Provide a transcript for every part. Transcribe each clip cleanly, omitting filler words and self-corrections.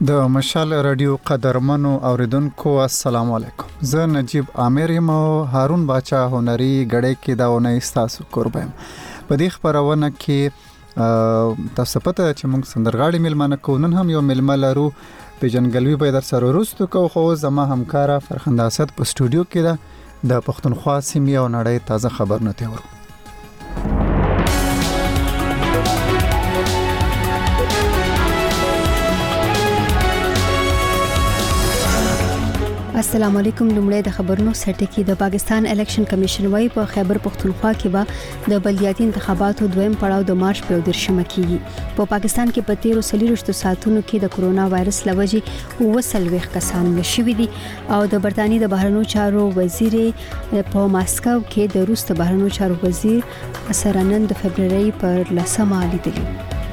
د مشال رادیو قدرمنو اوریدونکو السلام علیکم. زه نجیب عامر یم او هارون باچا هنري غړې کې دا ونې تاسو قربان. په دې خبرونه کې تاسو پته چې موږ سندرغاړي ملمانه کو نن هم یو ملمه لرو په جنګلوي په در سره وروستو کو خو زما همکارا فرخنده اسد په سټوډیو کې ده د پښتونخوا سیمې او نړۍ تازه خبرونه تیورو. السلام علیکم. لومړی د خبرونو سرټکی. د پاکستان الیکشن کمیشن وايي په خیبر پختونخوا کې به د بلدیاتي انتخاباتو دویم پړاو د مارچ په 13 کېږي. په پاکستان کې په 13 ساعتونو کې د کرونا وایرس لوجې 29 کسان مشوي دي او د برتانی د بهرنیو چارو وزیر په ماسکو کې د روس د بهرنیو چارو وزیر سره نن د فبرवरी پر 10 لیدلي.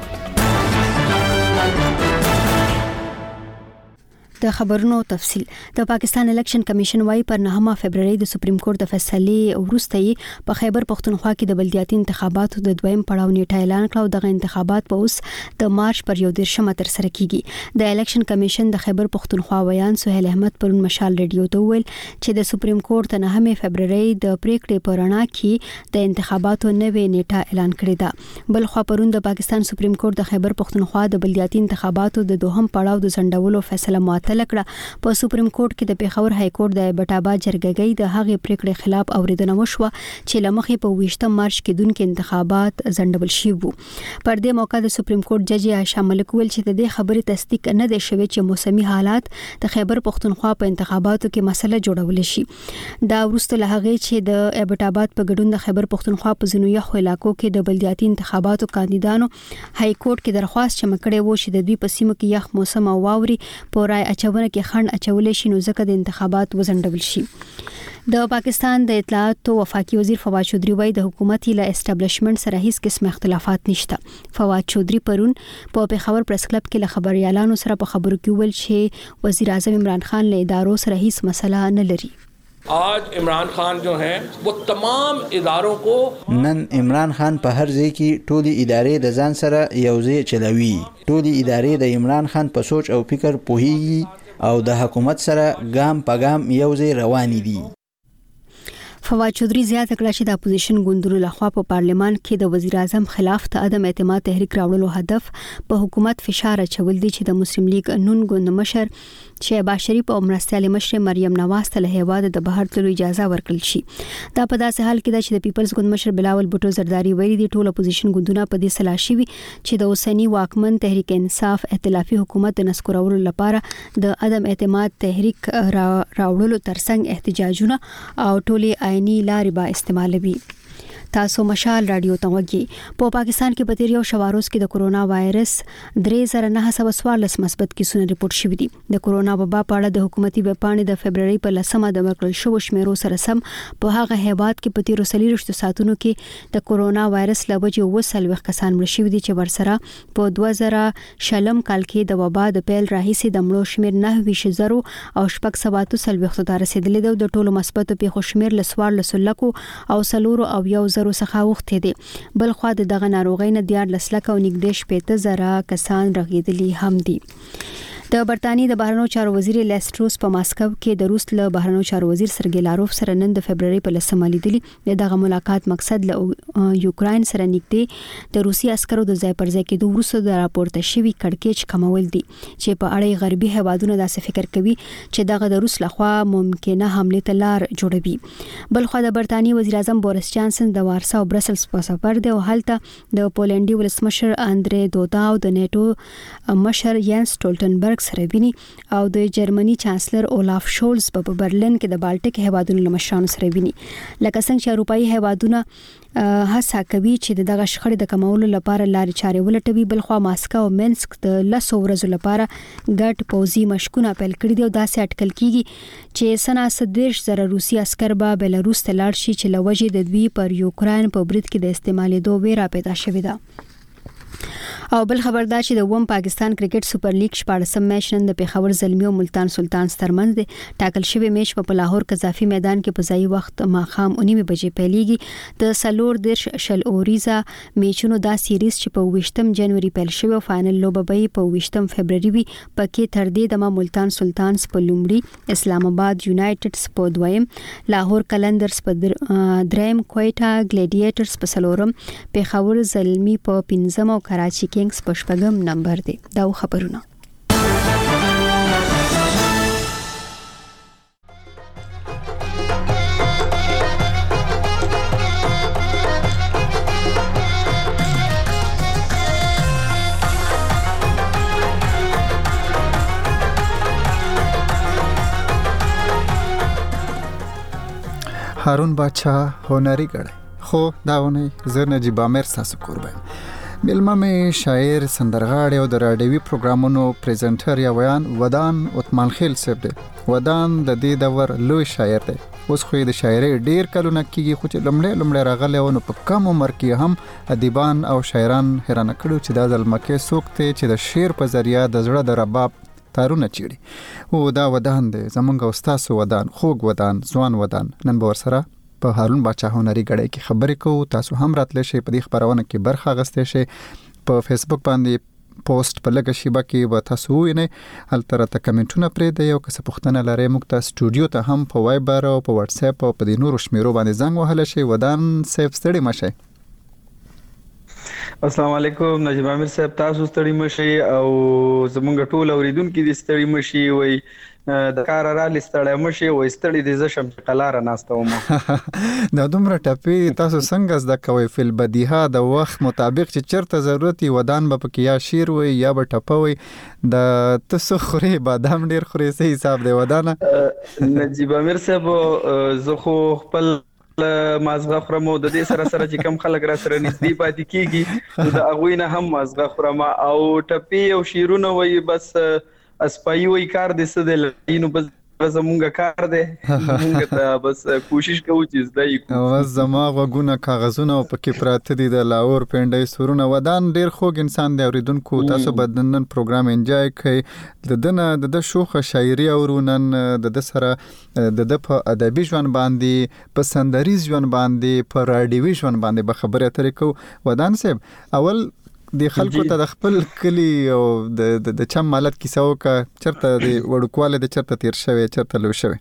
د خبرونو تفصيل. د پاکستان الیکشن کمیشن وايي پر 9 فبرवरी د سپریم کورټ د فیصلې وروسته په خیبر پختونخوا کې د بلدیاتي انتخاباتو د دویم پړاو نیټه اعلان کړه. دغه انتخابات په اوس د مارچ پر 13 تر سره کیږي. د الیکشن کمیشن د خیبر پختونخوا ویان سهیل احمد پرون مشال رادیو ته ویل چې د سپریم کورټ د 9 فبرवरी د پریکړې پرانا کې د انتخاباتو نوې نیټه اعلان کړې ده. بل خو پرون د پاکستان سپریم کورټ د خیبر پختونخوا د بلدیاتي انتخاباتو د دوهم پړاو د ځنډولو فیصله معطل کړه. په سپریم کورټ کې د پیښور های کورټ د بټابا جرګګۍ د هغې پریکړې خلاف اوریدنه وشوه چې لمخې په 20 مارچ کې دونکو انتخابات ځنډول شي وو. پر دې موقع د سپریم کورټ جج عائشہ ملک ویل چې د دې خبرې تصدیق نه دی شوی چې موسمي حالات د خیبر پختونخوا په انتخاباتو کې مسله جوړول شي. دا وروسته له هغه چې د ابټاباد په ګډون د خیبر پختونخوا په ځینو یخو علاقو کې د بلدیاتي انتخاباتو کاندیدانو های کورټ کې درخواست چمکړې وو چې د دوی په سیمو کې یخ موسم او واوري پورای اچونه کې خند اچولې شي نو ځکه د انتخابات وزندول شي. د پاکستان د اطلاعات او وفاقي وزیر فواد چودھری وايي د حکومتي له اسټابلیشمنت سره هیڅ قسم اختلافات نشته. فواد چودھری پرون په پیښور پریس کلب کې له خبريالانو سره په خبرو کې ویل چې وزیر اعظم عمران خان له ادارو سره هیڅ مسله نه لري. आज इमरान खान जो हैं वो तमाम इदारों को نن عمران خان په هر ځای کې ټولي ادارې د ځان سره یوځای چلوي. ټولي ادارې د عمران خان په سوچ او فکر پوهیږي او د حکومت سره ګام په ګام یوځای روان دي. فواد چودھری زیاته کړه چې د اپوزیشن ګوندونو لخوا په پارلمان کې د وزیر اعظم خلاف د عدم اعتماد تحریک راوړلو هدف په حکومت فشار اچول دي چې د مسلم لیگ نون ګوند مشر شهباز شریف او مرستیال مشر مریم نواز ته له هیواد د بهر تلو اجازه ورکړل شي. دا په داسې حال کې ده چې د پیپلز ګوند مشر بلاول بوټو زرداری ویلي دي ټول اپوزیشن ګوندونه په دې سلا شي چې د اوسنی واکمن تحریک انصاف ائتلافي حکومت د نسکورولو لپاره د عدم اعتماد تحریک راوړلو ترڅنګ احتجاجونه او ټولي آئینی لارې به استعمالوي. تاسو مشال رادیو ته وګورئ. په پاکستان کې په تیر یو شواروز کې د کرونا وایرس 3914 مثبت کیسونه ریپورت شوي دي. د کرونا وبا په اړه د حکومتي ویبپاڼې د فبرवरी په 10 د ورکړل شو شمیرو سره سم په هغه هیواد کې په 13 ساعتونو کې د کرونا وایرس لوجې 29 کسان مړ شوي دي چې ورسره په 2000 کال کې د وبا د پیل راهیسې د مړو شمیر 9000 او 647 ته رسیدلی دی. د ټولو مثبت پیښو شمیر لسوار لسلکو او سلورو او یو څخه وخت دی. بل خو د دغه ناروغۍ نه 14 لک او نږدې 15,000 کسان رغیدلی هم دي. د برتانی د بهرنیو چارو وزیر لیسټروس په ماسکو کې د روس له بهرنیو چارو وزیر سرګی لاروف سره نن د فبرवरी په 10 لیدلي. دغه ملاقات مقصد له یوکرين سره نږدې د روسي عسکرو د ځای پر ځای کېدو وروسته د راپورته شوی کړکېچ کمول دي چې په اړه غربي هیوادونو داسې فکر کوي چې دغه د روس لخوا ممکنه حمله ته لار جوړوي. بل خو د برتانی وزیر اعظم بوریس جانسن د وارسا او برسلز په سفر دی او هلته د پولندي ولسمشر اندرې دودا او د نیټو مشر ینس ټولټنبرګ سره ویني او د جرمني چانسلر اولاف شولز په برلین کې د بالټیک هیوادونو لمشرانو سره ویني. لکه څنګه چې اروپאי هیوادونه هڅه کوي چې دغه شخړې د کمولو لپاره لارې چارې ولټوي. بل خو ماسکو او منسک د 10 ورځو لپاره ګډ پوځي مشقونه پیل کړي دي او داسې اټکل کیږي چې سنا 30,000 روسي عسكر به بلاروس ته لاړ شي چې لوجې د دوی پر یوکرين په برید کې د استعمالېدو ویره پیدا شوې ده. او بل خبردار چې د ووم پاکستان کرکټ سپر لیګ 14 میچ نن د پیښور زلمی او ملتان سلطان ترمنځ دی. ټاکل شوی میچ په لاهور قذافي میدان کې په ځای وخت ماخام 9 بجې پیلېږي. د سلور درش شل اوریزا میچونو دا سیریز چې په 20 جنوري پیل شوی او فائنل لوبه به په 20 فبرवरी وي. پکې تر دې د ملتان سلطانز په لومړي، اسلام آباد یونایټډز په دویم، لاهور قلندرز په دریم، کویټا ګلیډیټرز په څلورم، پیښور زلمی په 15 او کراچي کینګز په 8 نمبر دی. دا خبرونه. هارون باچا هنري غړي خو داونه زه نجیب عامر تاسو قربان ملما می شاعر سندرغاړی او د راډیوي پروګرامونو پریزنټر یا ویان ودان عثمان خیل صاحب دی. ودان د دې دور لوی شاعر دی. اوس خو د شاعري ډیر کلونه کېږي خو چې لمړی راغلی او په کم عمر کې هم ادیبان او شاعران حیران کړو چې دا ځلمکه څوک دی چې د شعر په ذریعہ د زړه د رباب تارونه چیړي. او دا ودان دی زمونږ استاد ودان، خوږ ودان، ځوان ودان. نن به ورسره په هارون باچا هنري غړي کې خبرې کوو. تاسو هم راتلی شئ په دې خبرونه کې برخه اخیستی شئ. په فیسبوک باندې پوسټ په لګه شیبه کې به تاسو وینئ، هلته راته کمنټونه پرېږدئ او که څه پوښتنه لرئ موږ ته سټوډیو ته هم په وایبر او په واتس اپ او په دې نورو شمیرو باندې زنګ وهلی شئ. ودان صاحب ستړي مه شئ. السلام علیکم نجیب عامر صاحب، تاسو ستړي مشي او زمونږ ټول اوریدونکو دي ستړي مشي. وای د کار را لستړی مشي وای ستړي دي زشم قلاره ناستوم. دا دومره ټپی تاسو څنګه زده کوئ فل بدیها د وخت مطابق چې چرته ضرورت ودان به پکې یا شیر وي یا به ټپوي. د تاسو خوري بادام ډیر خوري سه حساب دی ودانه. نجیب عامر صاحب زه خو خپل مازغه خورم او د دې سره چې کم خلک را سره نږدې پاتې کیږي د اغوینه هم مازغه خورم او ټپی او شیرونه وای بس اسپای وای کار دې څه د لینو بس زمونږ کار دی مونږ ته بس کوشش کوو چې زده یو. بس زما غوونه کاغذونه او پکې پراته دي د لاهور پنډي سورونه. ودان ډیر خوږ انسان دی اوریدونکو. تاسو بدنن پروګرام انجوای کړئ. د شوخه شاعري اورونن د سره د په ادبي ژوند باندې، په سندریز ژوند باندې، په راډیوي ژوند باندې به خبرې اترې کوو. ودان صاحب اول د خلکو ته د خپل کلی او د چم مالت کیسه وکړه، چرته د وړوکواله د چرته تیر شوی، چرته لوی شوی.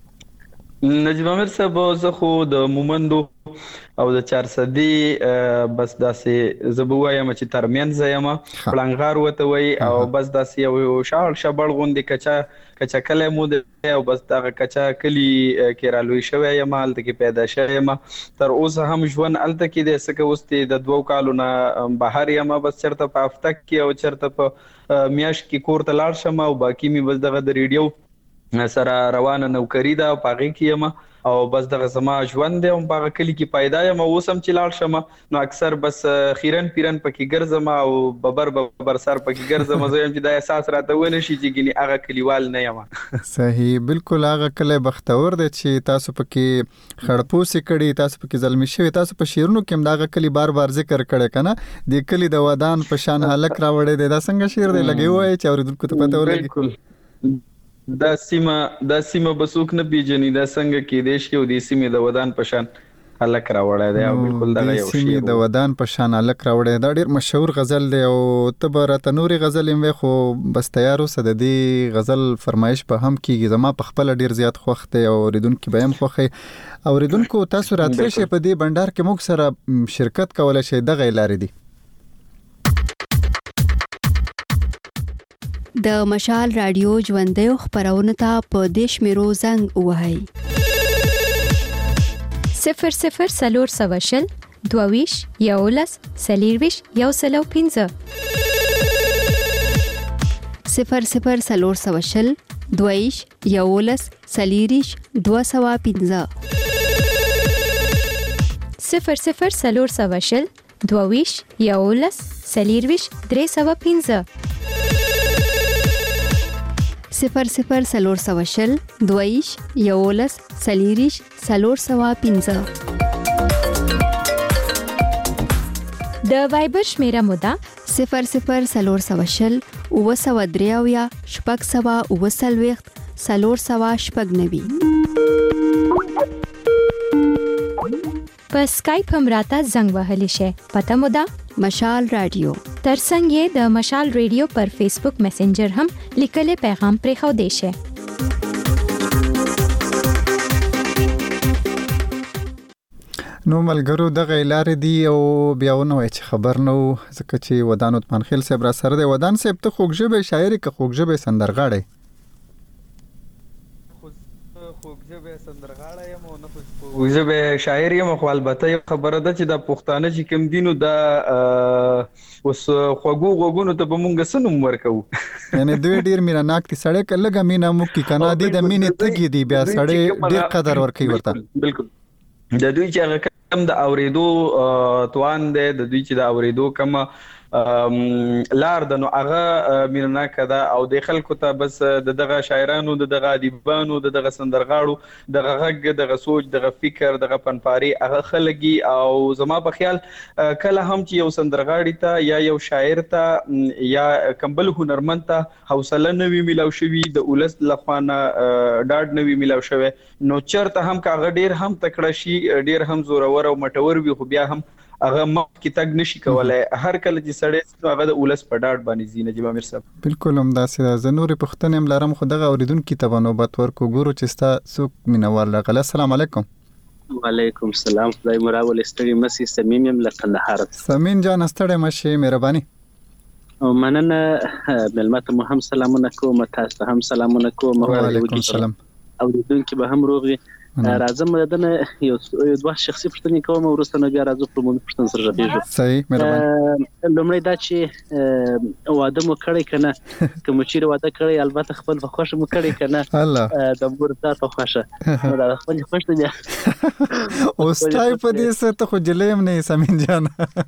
نجیب عامر صاحب زه خو د مومندو او د 400 بس داسې زبوایم چې ترمنځ یم پلانغار وته وای او بس داسې یو شاړ شبړ غوندې کچا کله مو او بس دا کچا کلی کې را لوي شوی یم هلته کې پیدا شوی یم. تر اوسه هم ژوند الته کې د سکه وستي د 2 کالو نه بهر یم، بس چرته په هفته کې او چرته په میاش کې کور ته لاړ شم او باقی می بس دغه د ریډیو سره روانه نوکری ده پاغي کېم او بس دغه زما ژوند دی او په کلی کې پیدا یم. اوسم چې لاړ شم نو اکثر بس خیرن پیرن پکې ګرځم او ببر سر پکې ګرځم. زه هم چې دا احساس راته ونه شي چې ګني هغه کلیوال نه یم. صحیح بالکل. هغه کله بختور دی چې تاسو پکې خړپوسې کړي، تاسو پکې ظلمي شوی. تاسو په شیرونو کې دغه کلی بار ذکر کړي کنه د کلی د ودان په شان هلک راوړی دی. دا څنګه شعر دی لګي وای چې اوریدونکو ته پته ولګي. بالکل دا سیمه بسوک نه پیژني دا څنګه کې دیش کې او د سیمه د ودان پشان الک راوړی دی او بالکل دا یو شی د ودان پشان الک راوړی دا ډیر مشهور غزل دی او تبر تنوري غزل هم خو بس تیارو سد دی غزل فرمایش په هم کیږي. زما په خپل ډیر زیات خوښ دی او اوریدونکو به هم خوښي. اوریدونکو تاسو راتلی شئ په دې بندر کې موږ سره شرکت کولای شئ. دغه لارې دي د مشال رادیو ژوندۍ خبرونه ته په دیش میرو زنګ وهاي 00 سلور سواشل دوویش یولس سلیرویش یو سلو 15 00 سلور سواشل دوویش یولس سلیریش 215 00 سلور سواشل دوویش یولس سلیرویش 315 00 سلور سواشل دویش یولس سلیریش سلور سوا 15 د وایبر شمیره مو ده 00 903 600 499. په اسکایپ هم راته زنګ وهلی شي. پته مو ده مشال رادیو. ترڅنګ یې د مشال رادیو پر فیسبوک میسنجر هم لیکلي پیغام پرې خو دی شي. نو ملګرو دغه لارې دی او بیاونه وای چې خبر نو ځکه چې ودان عثمان خیل صاحب را سره دی. ودان صاحب ته خوږژبه شاعري که خوږژبه سندرغاړی؟ خوږژبه سندرغاړی یم او نه خوږژبه شاعر یم. خو البته خبره ده چې د پښتانه چې کوم دینو د اوس خوږو ته به مونږ سنوم ورکو. یعنی دوی ډیر مینه ناک دي سړی کله مینه مو کې کنه دي د مینې تګي دي بیا سړی ډیر قدر ورکوي ورته. بالکل د دوی چې هغه کم د اوریدو توان دی، د دوی چې د اوریدو کم لار د نو هغه مینه کده او د خلکو ته بس دغه شاعرانو دغه ادیبانو دغه سندرغاړو دغه غږ دغه سوچ دغه فکر دغه فنپاری هغه خلګي. او زما په خیال کله هم چې یو سندرغاړي ته یا یو شاعر ته یا کمبل هنرمند ته حوصله نوي ملاو شوی د اولس لخوانه ډاډ نوي ملاو شوی نو چرته هم کاغه ډیر هم تکړه شي ډیر هم زورور او مټور وي خو بیا هم هغه مخ کې تګ نشي کولای. هر کله چې سړی هغه د اولس په ډاډ باندې زینه جواب امیر صاحب. بالکل هم داسې ده. زه نورې پوښتنې هم لرم خو دغه اوریدونکي ته به نوبت ورکو. ګورو چې ستا څوک مینوال راغلی. السلام علیکم. وعلیکم السلام. خدای مو راولې. ستړي مسي. صمیم یم له کندهار. صمیم جان ستړی مشي مهرباني. مننه. ملمت مو هم سلامونه کوم، تاسو هم سلامونه کوم. وعلیکم السلام. اوریدونکي به هم روغي. راځم دنه یو دوه شخصي پوښتنې کوم ورسته نو بیا راځو په موږ پوښتنه سره راځو. صحیح مهرباني. لومړی دا چې واده مو کړی کنه کوم چې واده کړی البته خپل په خوښه مو کړی کنه د ورته په خوښه دا خپل خوښه دی او ستای په دې څه ته خو جلیم نه سمین جان.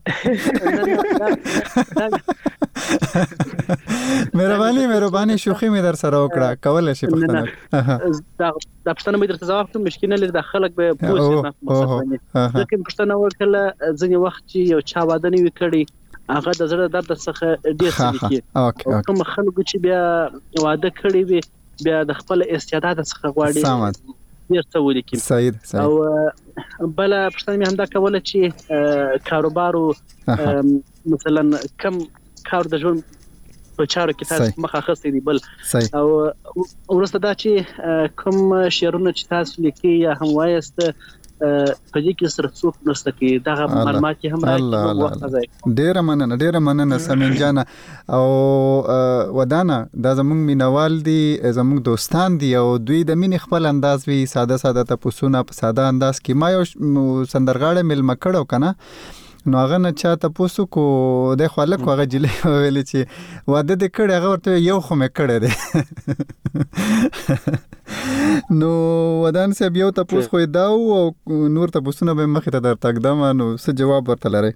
مهرباني شوخي مې در سره وکړه کولای شي پښتنه دا پښتنه مې درته ځواب کوم مشکل نه لري د خلک به پوښتنه مخاطبني ځکه پښتنه ورکله ځنې وخت چې یو چا واده نه وکړي هغه د زړه درد څخه ډیر څه دي. کوم خلک چې بیا واده کړي وي بیا د خپل استعداد څخه غواړي ډیر څه ولیکي. صحیح. او بل پښتنه مې هم دا کوله چې کاروبارو مثلا کم کار د ژوند په چارو کې تاسو مخه خستې دي بل او ورسته دا چې کوم شعرونه چې تاسو لیکي یا هم وایست په دې کې سره څوک نشته کې دغه معلومات هم راځي. ډیره مننه سمین جان. او ودانه دا زموږ مینوال دي زموږ دوستان دي او دوی د مینې خپل انداز وی ساده تاسو په ساده انداز کې ما یو سندرغاړی ملما کړو کنه نو هغه نه چاته پوسو کو د خلک هغه جلی ویل چې واده دې کړي هغه ورته یو خو مې کړی دی. نو ودان صاحب یو تاسو خو دا او نور تاسو نه به مخې ته در تقدم نو څه جواب ورته لري؟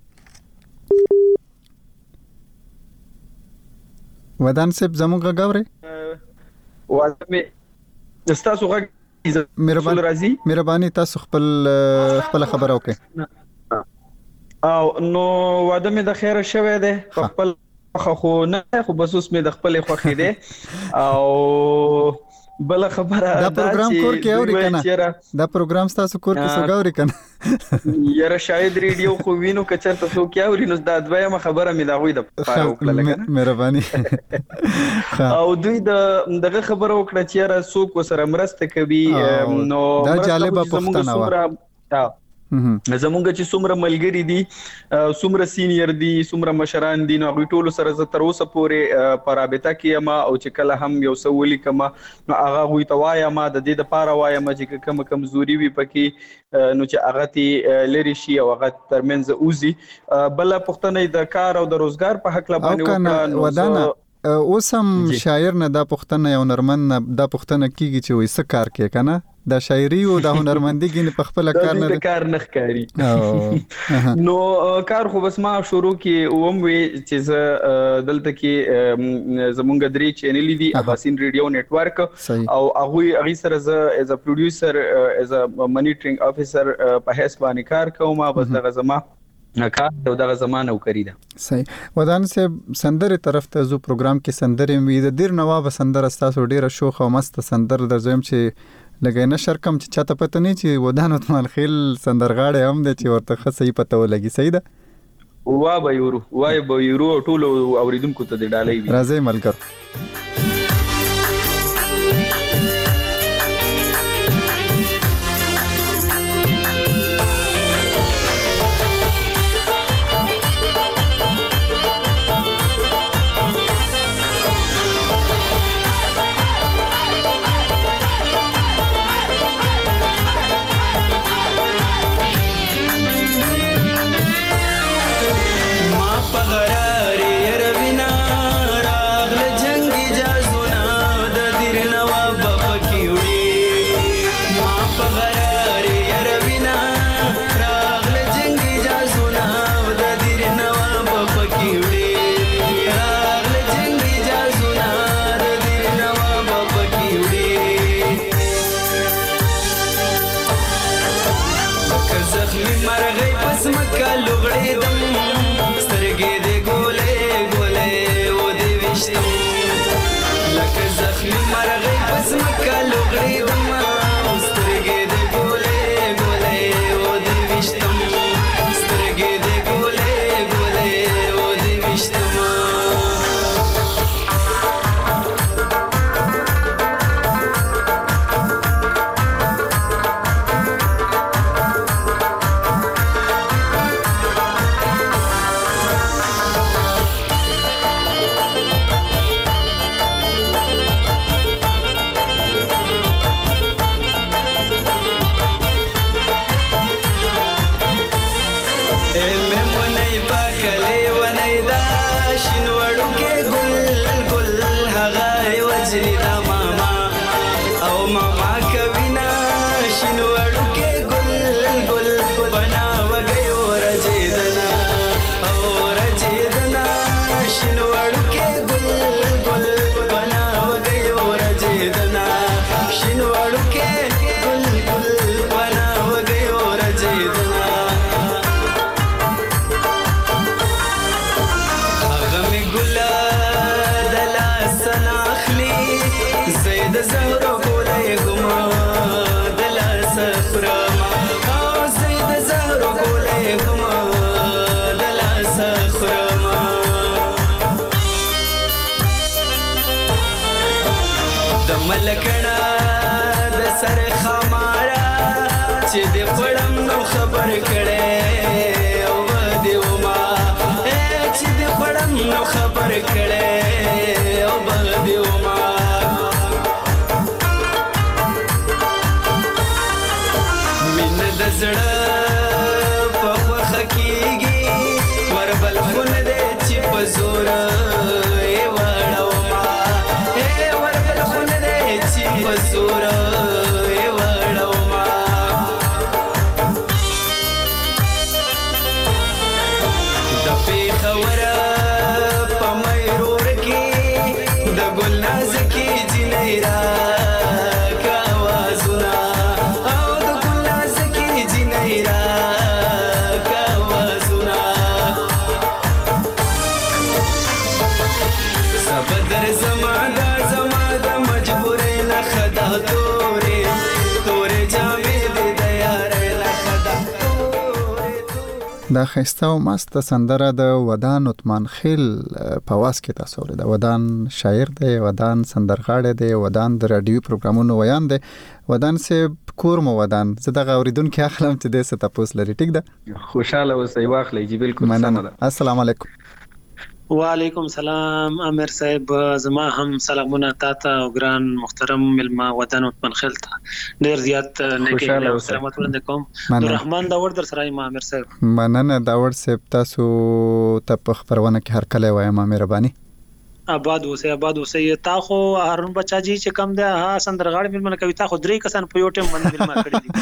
ودان صاحب زموږ غاوري واده مې تاسو غږ مهرباني تاسو خپل خبره وکړئ. او نو واده مې د خیره شوه ده خپل خو نه خو بس اوس مې د خپل خوخي ده او بل خبره دا پروګرام کور کې اوري کنه دا پروګرام تاسو کور کې سګاوري کنه یاره شاید ریډیو خو وینو کچر تاسو کې اوري نو دا دویمه خبره مې دا غوي د پاره وکړه کنه مهرباني. او دوی دغه خبره وکړه چې یاره څوک وسره مرسته کوي نو دا جالبه پښتنه و زمونږ چې څومره ملګری دي څومره سینیئر دي څومره مشران دي نو هغه ټول سره زه تر اوسه پورې په رابطه کې ما او چې کله هم یو څه ولیکم نو هغه غوي توایا ما د دې لپاره وایم چې کوم کمزوري وي پکې نو چې هغه تی لری شي او هغه ترمنځ اوزي بل پښتنه د کار او د روزګار په حق لبانه ودانه اوسم شاعر نه دا پښتنه یو نرمن دا پښتنه کیږي چې وې څه کار کوي کنه دا شاعري او د هنرمندګي په خپل کار نه ښکاری نو کار خو بس ما شروع کې اوم وی چې دلته کې زمونږ درې چینل دي اباسین ریډیو نتورک او هغه سره ز ایز ا پروډوسر ایز ا مانیټرینګ افیسر په حساب باندې کار کوم بس دغه زما کار او دغه زمانه وکړی دا صحیح. ودان صاحب سندره طرف ته زو پروګرام کې سندره وی د ډیر نواب سندره ستاسو ډیره شوخ او مست سندره درځم چې لګای نه شرکم چې چاته پته نه چې ودان عثمان خیل سندرغاړي هم د چې ورته خصي پته ولګي. صحیح ده. وای به یورو ټول اوریدونکو ته د ډالۍ راځي ملګر. دا خسته او مست سندره د ودان عثمان خیل په واس کې تاسو ورته ودان شاعر دی، ودان سندرغاړی دی، ودان د رادیو پروګرامونو ویان دی. ودان سه کور مو ودان زه د اوریدونکو اخلم چې د ست تاسو لري. ټیک ده، خوشاله اوسئ، واخلئ جی. بالکل سم ده. السلام علیکم. وعلیکم سلام امیر صاحب، زما هم سلامونه تاته او ګران محترم ملما ودان عثمان خیل ته ډیر زیات نیکه سلامات وړاندې کوم. الرحمن داور در سره ما امیر صاحب. مننه داور صاحب، تاسو ته په خبرونه کې هر کله وایم مهرباني. آباد اوسه تا خو هارون بچا جی چې کم ده ها سندرغاړي ملمنه کوي تا خو درې کسان په یو ټیم باندې ملما کړی دي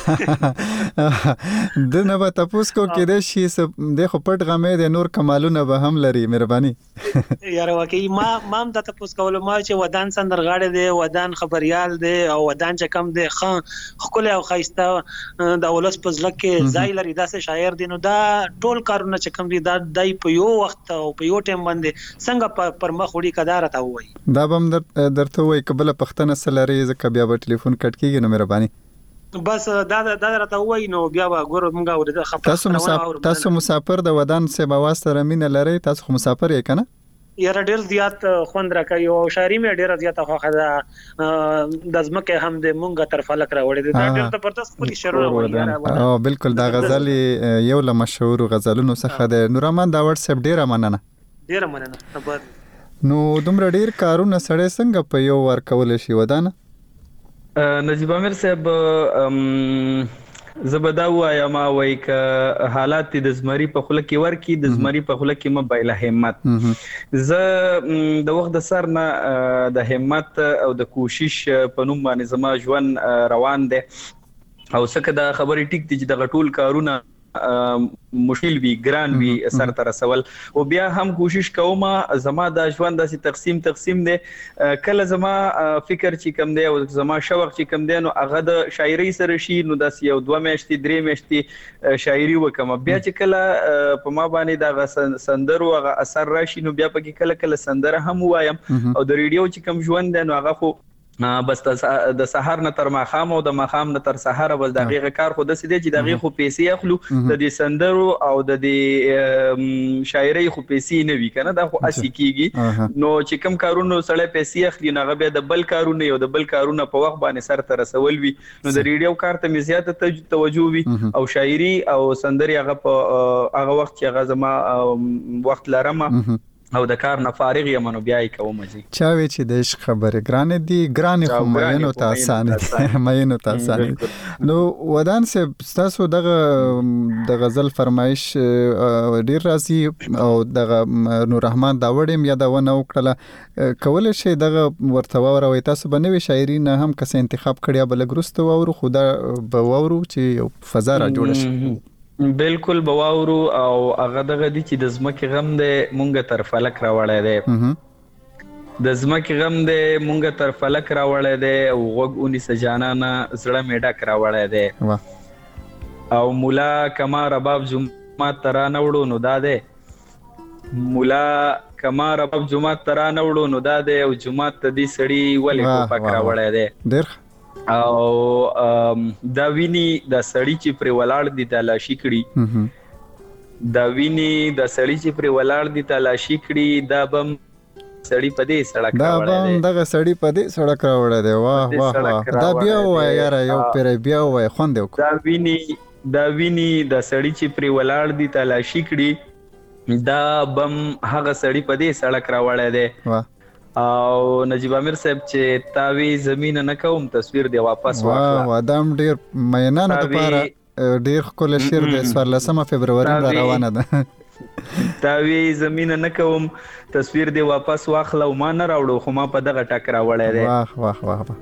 د نه به تاسو کو کې د شي د خو پټ غمې د نور کمالونه به هم لري مهرباني یاره واقعي ما هم د تاسو کول ما چې ودان سندرغاړي دی ودان خبريال دی او ودان چې کم دی خان خپل او خيسته د ولس په ځل کې ځای لري داسې شاعر دی نو دا ټول کارونه چې کم دي دا دای په یو وخت او په یو ټیم باندې څنګه پر مخ وړي کدار ته وای دا بم درته وای قبل پښتنه سلاري زکه بیا به ټلیفون کټ کیږي نو مهرباني بس دا راته وای نو بیا به ګور مونږه ورته خپل تاسو مسافر د ودان سه بواسطه رمینه لري تاسو مسافر یې کنه یاره ډیر زیات خوند راکوي او شاعري مې ډیر زیات خوخه ده د ځمکه هم د مونږه تر فلک راوړي دا ډیر زبردست خپل شعر وایي او بالکل دا غزل یو له مشهور غزلونو څخه ده نورمان دا واتس اپ ډیر مننه نو دومره ډیر کارونه سړی څنګه په یو ور کول شي ودانه نجیب امیر صاحب زبدا وایا ما وای ک حالات د زمری په خله کې ورکی د زمری په خله کې موبایل همت ز د وخت د سر نه د همت او د کوشش په نوم باندې زما ژوند روان دي او څنګه د خبرې ټیک دي چې د غټول کارونه مشکل وی ګران وی سر تر سوال او بیا هم کوشش کوم زما د ژوند داسې تقسیم دي کله زما فکر چې کم دی او زما شوق چې کم دی نو هغه د شاعري سره شي نو داسې یو 2 میاشتې 3 میاشتې شاعري وکم بیا چې کله په ما باندې د سندرو هغه اثر راشي نو بیا پکې کله سندره هم وایم او د ریډیو چې کم ژوند دی نو هغه خو بس د سحر نه تر ماخام او د ماخام نه تر سحر بس دغه کار خو د سې دي چې دغه خو پیسې اخلو د دې سندرو او د دې شاعري خو پیسې نه وی کنه دا خو اسی کیږي نو چې کم کارونو سره پیسې اخلي نو هغه د بل کارونه یو د بل کارونه په وخت باندې سر تر رسول وی نو د ریډیو کار ته زیاته توجه وی او شاعري او سندري هغه په هغه وخت چې هغه زما وخت لرم او د کار نه فارغ یم نو بیا یې کوم چې چا وی چې د عشق خبره ګرانه دي ګرانه خو مینو ته آسان نو ودان سه تاسو دغه د غزل فرمایش ډیر راځي او دغه نور رحمان دا وړم یا دا ونه وکړه کول شي دغه ورته وروي تاسو بنوي شاعري نه هم کس انتخاب کړیا بل ګرسته وورو خدا به وورو چې فضا را جوړ شي بالکل بواورو او هغه دغه دي چې د زمکه غم د مونږه تر فلک راوړی دی د زمکه غم د مونږه تر فلک راوړی دی او وګونی سجانانا زړه میډا راوړی دی او مولا کما رباب جمعه ترانه وړو نو دا دی مولا کما رباب جمعه ترانه وړو نو دا دی او جمعه ته دي سړی ولې په پک راوړی دی ډیر او دا ویني د سړی چې پر ولاړ دي تلاشي کړي دا ویني د سړی چې پر ولاړ دي تلاشي کړي دا بم سړی په دې سړک راوړی دی دغه سړی په دې سړک راوړی دی واه دا بیا وای یاره یو پر بیا وای خوند وکړه دا ویني د سړی چې پر ولاړ دي تلاشي کړي دا بم هغه سړی په دې سړک راوړی دی او نجیب امیر صاحب چې تاوی زمين نه کوم تصویر دی واپس واخلا وادم ډیر مینانو لپاره ډیر خپل شعر د 14 فبرवरी را روانه ده تاوی زمين نه کوم تصویر دی واپس واخلا او ما نه راوړو خو ما په دغه ټکر راوړی دی واه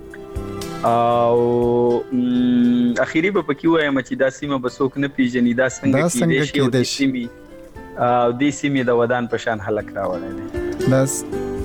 او اخیری په پکې وایم چې دا سیمه بسوک نه پیژني دا څنګه کې د سیمه او د سیمه د ودان په شان هلک راوړی دی بس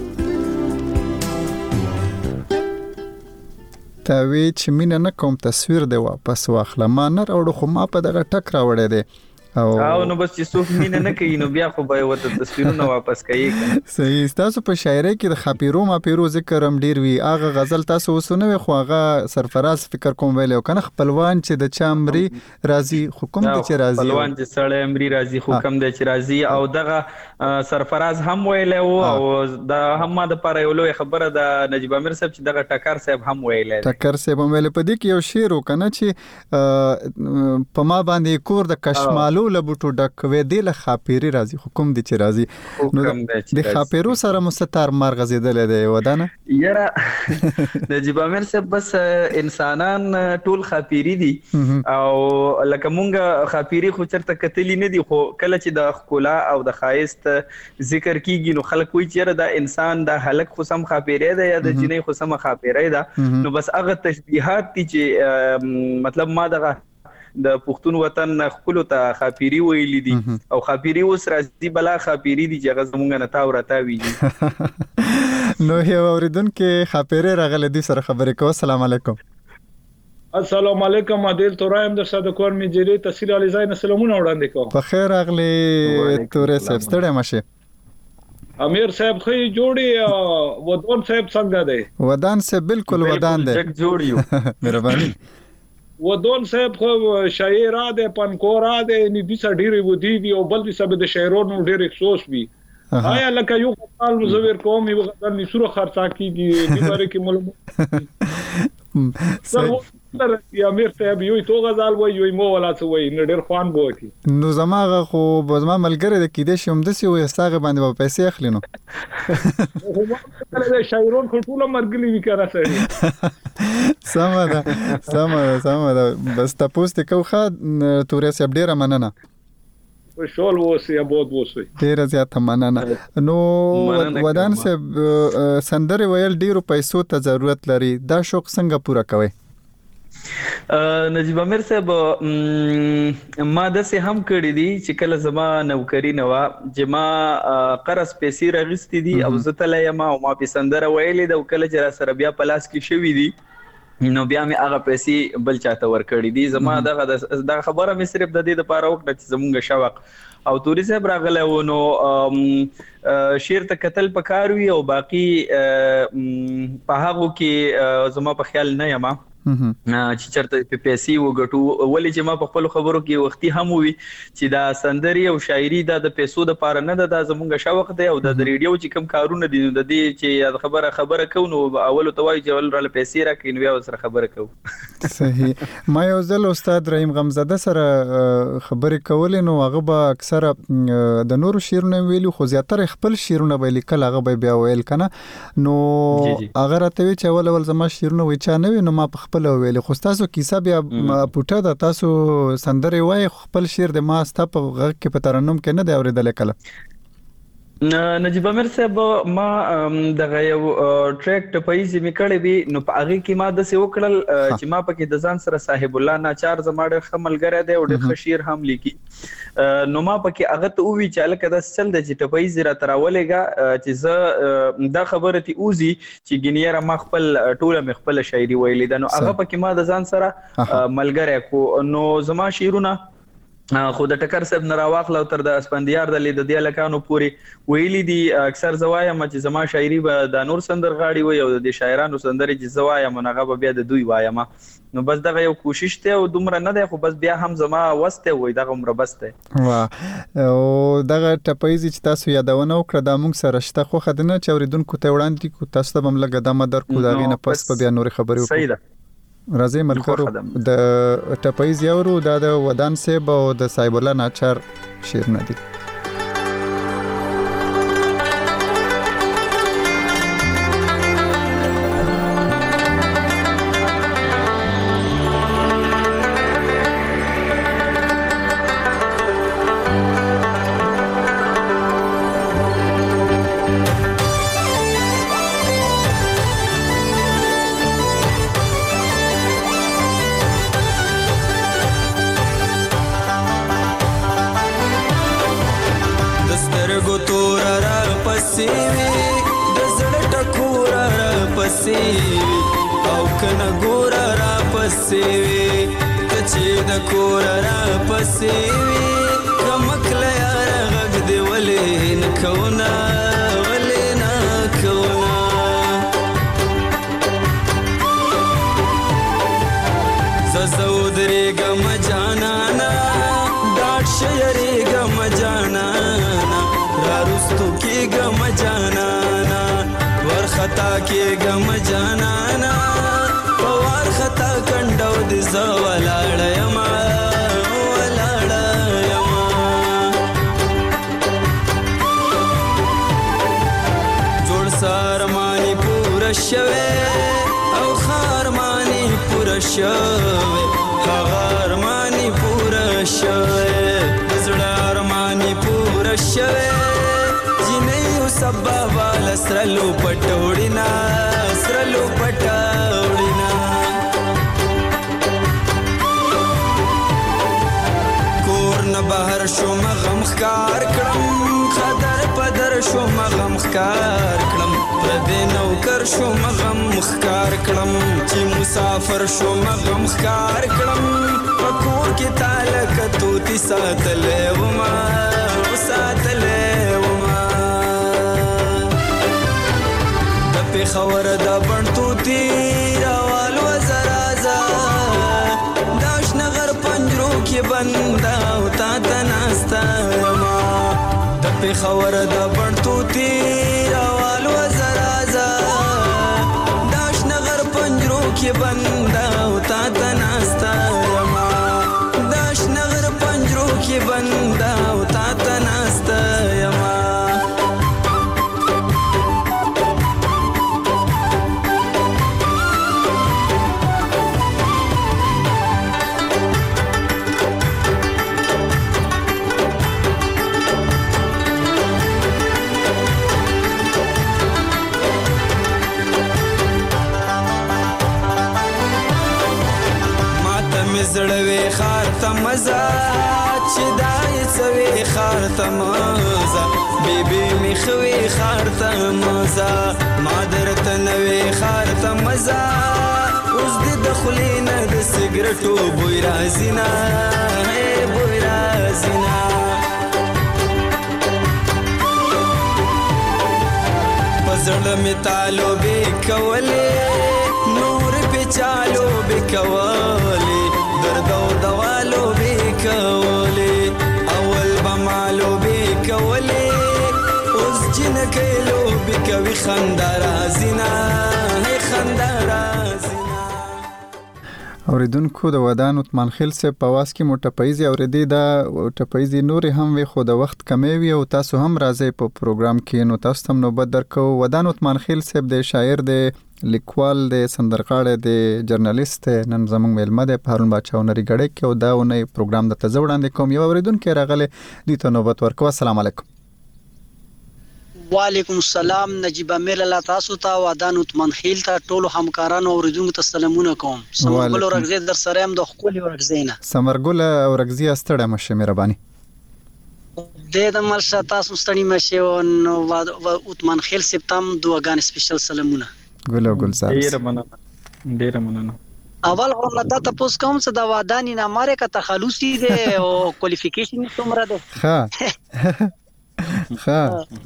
تاوی چې مینه نه کوم تصویر دی واپس واخله ما نه راوړو خو ما په دغه ټک راوړی دی او نو بس چې څوک مینه نه کوي نو بیا خو به وته تصویرونه واپس کوي صحیح تاسو په شاعرۍ کې د خاپیرو ما پیرو ذکر هم ډیر وی اغه غزل تاسو وسونه خو هغه سرفراز فکر کوم ویلو کنه خپلوان چې د چامري راضي حکم د چې راضي خپلوان چې سړی امري راضي حکم د چې راضي او دغه سرفراز هم ویلو او دا هم د پاره یو لوی خبره د نجیب امیر صاحب چې دغه ټکر صاحب هم ویلو ټکر صاحب هم ویل په دې کې یو شعر وکنه چې په ما باندې کور د کشمالو میلو لبوټو ډک وې د له خاپيري راځي حکم دي چې راځي نو د خاپيرو سره مستر مار غزیدل دی ودانه یاره نجیب امیر صاحب بس انسانان ټول خاپيري دي او لکه مونږه خاپيري خو چرته کتلی نه دي خو کله چې د خلا او د خایست ذکر کیږي نو خلک وایي چې دا انسان دا هلک خو سم خاپيري دی یا د جنې خو سم خاپيري ده نو بس هغه تشبيهات دي چې مطلب ما دغه د پښتون وطن خپل ته خاپيري ویلي دي او خاپيري اوس راځي بلا خاپيري دي چې هغه زمونږ نه تا ورته ویږي نو یو اوریدونکو خاپيري راغله دي سره خبرې کوو. السلام علیکم. السلام علیکم. عادل تورایم د صدقور میجری تحصیل علی زین سلامونه وړاندې کوم. په خیر اغلی تورې صاحب ستړی مشه. امیر صاحب خې جوړي ودان صاحب څنګه دی؟ ودان صاحب بالکل ودان دی. چک جوړیو. مهرباني. ودان صاحب خو شاعر دی پنکور دی ني دي سړي ودی دی او بل دي سبه د شاعرونو ډېر افسوس وي. آیا لکه یو خپل مزور کوم یو غزل نسوره خرڅا کیږي د باره کې معلومات یا امیر صاحب یو تو غزل وای یو مو ولا څه وای نډر خوان بوتي نو زماغه خو بزما ملګری د کیده شوم د سی وې ساغه باندې پیسې اخلي نو د شاعرون ټول مرګلي وکړه سمه بس تاسو ته کوخه تورې صاحب ډیره مننه شول وسی ابود وسی ډیر زیات مننه. نو ودان صاحب سندره ویل ډیرو پیسو ته ضرورت لري دا شوق څنګه پورا کوي؟ نجیب امیر صاحب ما د سه هم کړی دي چې کله زما نوکری نوا چې ما قرض پیسې راغستې دي او زه تل یم او ما په سندره ویلې د کله چې سره بیا پلاس کې شوې دي نو بیا مې هغه پیسې بل چاته ورکړې دي زما دغه د خبره مې صرف د دې لپاره وکړه چې زمونږ شوق او توري صاحب راغله و نو شعر ته قتل پکاروي او باقی په هغه کې زما په خیال نه یم چې چرته په پیسې وګټو ولې چې ما په خپل خبرو کې وختي هم وي چې دا سندري او شاعري د پیسو د پاره نه د زمونږ شوق دی او د ریډیو چې کوم کارونه دي د دې چې خبره کو نو اول ته وایي چې ول را پیسې راکې نو بیا سره خبره کو. صحیح. ما یو ځل استاد رحیم غمزاده سره خبرې کولې نو هغه به اکثر د نورو شعرونه ویلو خو زیاتره خپل شعرونه به لیکل هغه به بیا ویل کنه نو هغه راته وی چې اول زما شعرونه وی چا نه وی نو ما په خپل ویل خو تاسو کیسه بیا پټه د تاسو سندره وای خپل شعر د ما ستا په غږ کې په ترنم کې نه دی اوریدل کله. نجیب امیر صاحب ما دغه یو ټریک ټپایزي میکړې وی نو په هغه کې ما د څه وکړل چې ما پکې د ځان سره صاحب الله ناچار زماړه خملګره دی او د خشیر هم لیکي نو ما پکې هغه ته وی چې لکه د چل د ټپایزي را تراولېګا چې زه دا خبره تی اوزي چې ګنیره ما خپل ټوله مخبل شاعري ویلې ده نو هغه پکې ما د ځان سره ملګری کو نو زما شعرونه خو د ټکر صاحب نه راواخل او تر د اسپندیار د لید د لکانو پوری ویلي دي اکثر زوایم چې زما شاعري به د نور سندرغاړي وي او د شاعرانو سندري چې زوایم نغه بیا د دوی وایم نو بس دغه یو کوشش ته او دومره نه دی خو بس بیا هم زما وسته وي دغه عمر بس ته واه او دغه ټپایزي چې تاسو یادونه وکړه د موږ سره شته خو خدنه چې اوریدونکو ته وړاندې کو تاسو ته هم لګه د مدر کو دغه نه پس په بیا نور خبرې وکړو. صحیح ده. راځي ملګرو د ټپایز یورو د ودان صاحب او د صاحب الله ناچار شعرونه دي. زولاړ یما ولاړ یما پوره شوه او خارمانی پوره شوه خارمانی پوره شوه بزړه ارمانی پوره شوه جنې سبا والا سرلو پټوړینا سرلو پټوړینا کور نه بهر شو مغم خکار کړم خدر پدر شو مغم خکار کړم پردې نوکر شو مغم خکار کړم چې مسافر شو مغم خکار کړم پکور کې تعلق توتی ساتلې وما ساتلې وما د پیښور د بڼ توتی راوال وزرازا داش نغر پنجرو کې بندا او تا تناستا ما د پیښور د بڼ توتی راوال وزرازا داش نغر پنجرو کې بندا او تا تناستا ما داش نغر پنجرو کې بندا او تا تناستا ما زړوي خار ته مزه چې دای څوي خار ته مزه بیبي می خوي خار ته مزه مادر ته نوي خار ته مزه اوس د خلینه د سیګریټو بوی رازینا بوی رازینا پزړه می تالو به کولې نور په چالو به کولې درد او دوالو به کولې اول بمالو به کولې اوس جن کېلو به کوي خندارا زینا خندارا زینا اوریدونکو د ودان عثمان خیل سے په واس کې مټپایزي اوریدي دا ټپایزي نور هم وي خو د وخت کمی وي او تاسو هم راځي په پروګرام کې نو تاسو هم نوبت درکو ودان عثمان خیل صاحب د شاعر د لیکوال د سندرغاړی د جرنالیست نن زموږ میلمه د هارون باچا هنري غړې کې او دا ونې پروګرام د تزه وړاندې کوم یو اوریدونکو راغله د ته نوبت ورکو السلام علیکم وعلیکم السلام نجیب امیر الله تاسو ته ودان عثمان خیل ته ټول همکارانو اوریدونکو ته سلامونه کوم سمرګل ورغزي در سره هم د خپل ورغزینه سمرګل ورغزي استړه مشه مهرباني د ملشه تاسو ستړي مشه او عثمان خیل سپتم دوغان سپیشل سلامونه ګل صاحب ډیر مننه اول هم دا تاسو کوم څه د ودانې نامره کا تخلصي دي او کوالیفیکیشن څومره ده ها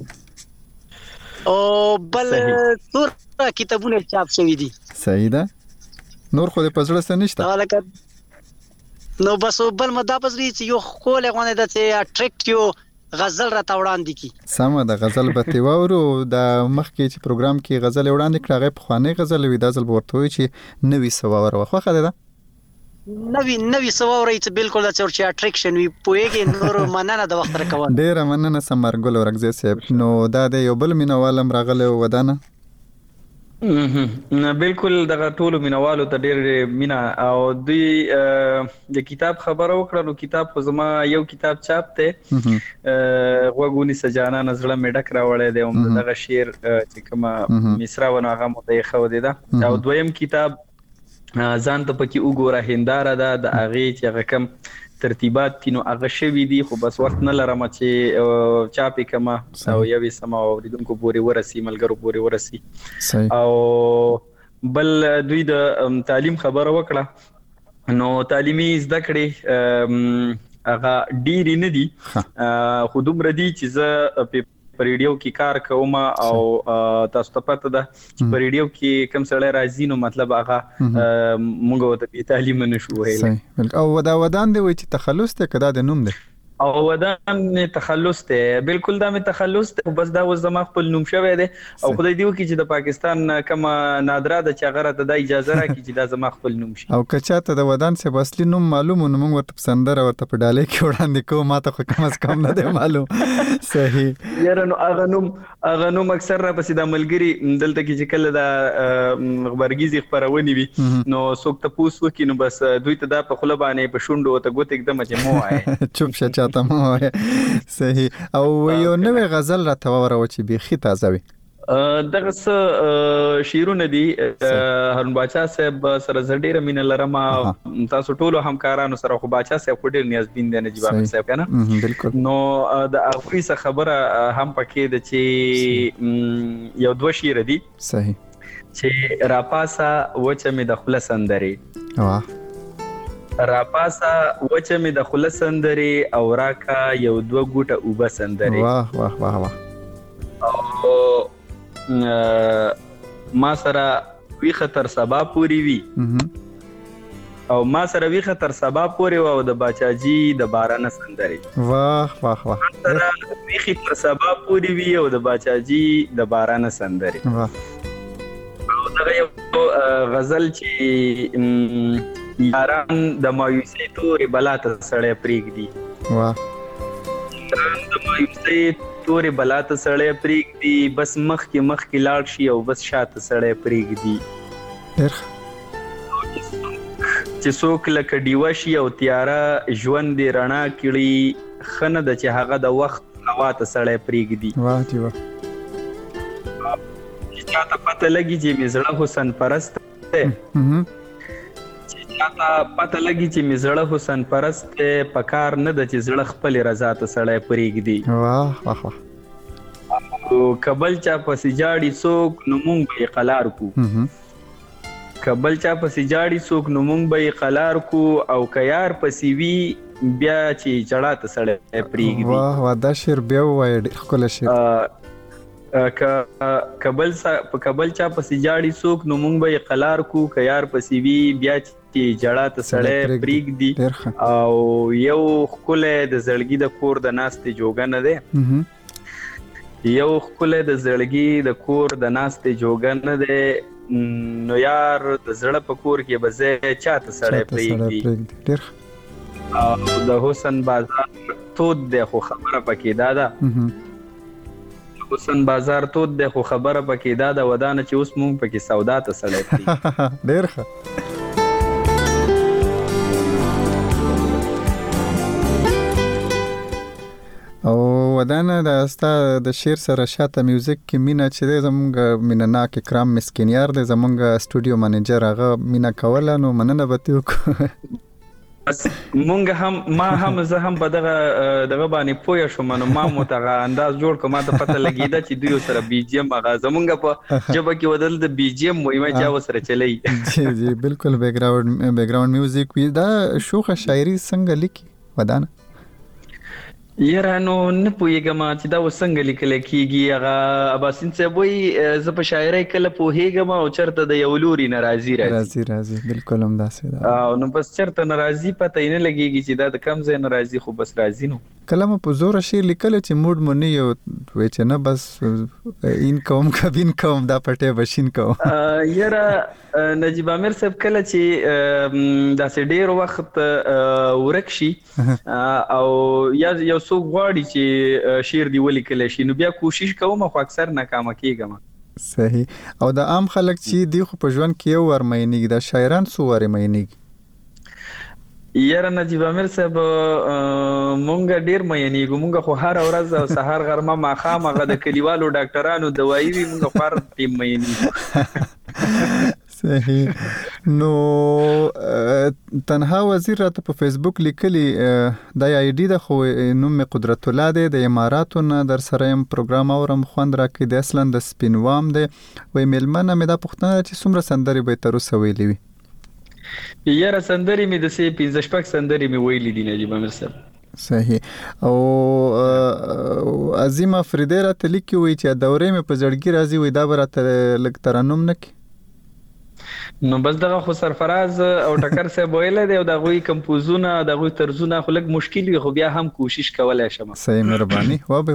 او بل ټول کتابونه چاپ شوی دي صحیح ده نور خو د پزړه څه نشته نو بس بل مدا پزري چې یو خو له غونه د اټریکټیو غزل را تاوړاندې کی سمه د غزل به تیوورو د مخکې چې پروګرام کې غزل وړاندې کړه په خوانې غزل وی د ځل ورته وي چې نوې سوار وخه ده نوې سوار چې بالکل د چورچا اټریکشن وی پويږي نور مننه د وخت راکوه ډیر مننه سمرګل ورغزي صاحب نو دا د یو بل مینوالم راغله ودانه بالکل دغه ټولو مینوالو ته ډېر مینا او دوی د کتاب خبرو وکړه نو کتاب خو زما یو کتاب چاپ ته غوګونی سجانا نزله میډک راوړې دی دغه شعر چې کومه مصرا ونه هغه مته خو دی دا او دویم کتاب ځان ته پکې وګوره هنداره ده د اغه چې هغه کم ترتیبات تینو هغه شوی دي خو بس وخت نه لرم چې چاپی کما او یوې سما اوریدونکو پورې ورسي ملګرو پورې ورسي او بل دوی د تعلیم خبره وکړه نو تعلیمي زده کړې هغه ډېری نه دي خو دومره دي چې زه په ریډیو کې کار کوم او تاسو ته پته ده چې په ریډیو کې کوم سړی راځي نو مطلب هغه موږ ته تعلیم نشو ویل او ودان دی وای چې تخلص ته کدا د نوم دی او ودان تخلص ته بالکل دا می تخلص ته بس دا وز ما خپل نوم شوی دی او خدای دیو کی چې د پاکستان کوم نادره د چغره ته د اجازه را کی چې دا زما خپل نوم شي او کچاته د ودان سه بسلی نوم معلوم نو موږ ورته پسندره ورته په ډاله کې وړاندې کوو ماته خو کم از کم نه دی معلوم صحیح یاره نو اغه نوم اکثر را پسې د ملګری دلته کې چې کله د خبرګيزي خبرونی وي نو څوک ته پوسو کې نو بس دوی ته دا په خله باندې په شونډو ته ګوت एकदम چې مو آئے چوپ شه چاته مو آئے صحیح او یو نوې غزل را تاوره و چې بيخي تازه وي دغه څه شیرونه دي هارون باچا صاحب سره زړه مینه لرم تاسو ټول همکارانو سره خو باچا صاحب کو ډیر نیازبین دي نجیب احمد صاحب کنه بالکل نو د اخري څه خبره هم پکې د چې یو دوه شیر دي صحیح چې راپاسا وچه می د خپل سندري واه راپاسا وچه می د خپل سندري او راکا یو دوه ګوټه اوبه سندري واه واه واه واه او ما سره وی خطر سبا پوری وی او ما سره وی خطر سبا پوری او د باچاجي د باران سندري واه واه واه سره وی خطر سبا پوری وی او د باچاجي د باران سندري واه او دا یو غزل چې یاران د مایوسی تورې بلا ته سړی پرېږدي واه د مایوسی تورې بلا ته سړی پرېږدي بس مخکې لاړ شي او بس شاته سړی پرېږدي چې څوک لکه ډیوه شي او تیاره ژوند دې رڼا کړي ښه نه ده چې هغه د وخت هوا ته سړی پرېږدي واه دی واه چې چاته پته لګي چې مې زړه حسن پرست دی تا پته لګي چې می زړه حسن پرست پکار نه د چې زړه خپل رضا ته سړی پرېږدي واه واه واه او کبل چا پسې جاړي څوک نو مونږ به قلار کو کبل چا پسې جاړي څوک نو مونږ به قلار کو او کيار پسې وی بیا چې جړه ته سړی پرېږدي واه واه دا شعر بیا وای ډېر ښکلی شعر کبل چا پسې جاړي څوک نو مونږ به قلار کو کيار پسې وی بیا چې جړه ته سړی پرېږدي او یو ښکلی د زړګي د کور د ناستې جوګه نه دی یو ښکلی د زړګي د کور د ناستې جوګه نه دی نو یار د زړه په کور کې به ځای چاته سړی پرېږدي او د حسن بازار تود دی خو خبره پکې دا ده حسن بازار تود دی خو خبره پکې دا ده ودانه چې اوس مونږ پکې سودا ته سړی پرېږدي ډېر ښه او ودانه د استا د شعر سره شاته میوزیک کې مینا چې زمونږ مینناک اکرام مسکینیار د زمونږ سټوډیو منیجر هغه مینا کوله نو مننه به وکړو مونږ هم ما هم زه هم په دغه باندې پوه شوم نو ما متغه انداز جوړ کوم ته پته لګیدا چې دوی سره بي جي ام هغه زمونږ په جبه کې ودل د بي جي ام وایي چې وسره چلی جی جی بالکل بیک گراوند میوزیک وی دا شوخه شاعري څنګه لیکي ودانه یاره نو نه پوهېږم چې دا اوس څنګه لیکل کېږي هغه اباسین صاحب وایي زه په شاعرۍ کله پوهېږم او چېرته د یو لوري نه راځي بالکل همداسې ده او نو بس چېرته نه راځي پته یې نه لګېږي چې دا د کوم ځای نه راځي خو بس راځي نو کله مو په زوره شعر لیکلی چې موډ مو نه یو وایي چې نه بس این کوم کبین کوم دا پټی بشین کوم یاره نجیب عامر صاحب کله چې داسې ډېر وخت ورک شي او یا یو څوک غواړي چې شعر دی ولیکلی شي نو بیا کوشش کوم خو اکثر ناکامه کېږم صحیح او د عام خلک چې دی خو په ژوند کې یو ور مینېږي د شاعران څو ورې مینېږي یاره نجیب عامر صاحب مونږ ډېر مینېږو مونږ خو هره ورځ او سهار غرمه ماښام هغه د کلیوالو ډاکټرانو دوایي وي مونږ خو هر ټیم مینېږو صحیح نو تنها وزیر راته په فیسبوک لیکلی د آی ډی د خو نوم قدرت الله دی د اماراتو نه در سره يم پروګرام اورم خوند راکې د اصلا د سپینوام دی وای ملمنه مې دا پوښتنه چې څومره سندري به تر اوسه ویلې وي یاره سندري مې د سې 15 شپږ سندري مې ویلې دي نجیب عامر صاحب صحیح او عظیم افریدی راته لیکي وای چې دورې مې په زړګي راځي وای دا به راته لږ ترنم نه کی نو بس دغه خو سرفراز او ټکر صاحب ویل دی او دغه کمپوزونه دغه طرزونه خو لږ مشکل وي خو بیا هم کوشش کولای شم. صحیح مهرباني و به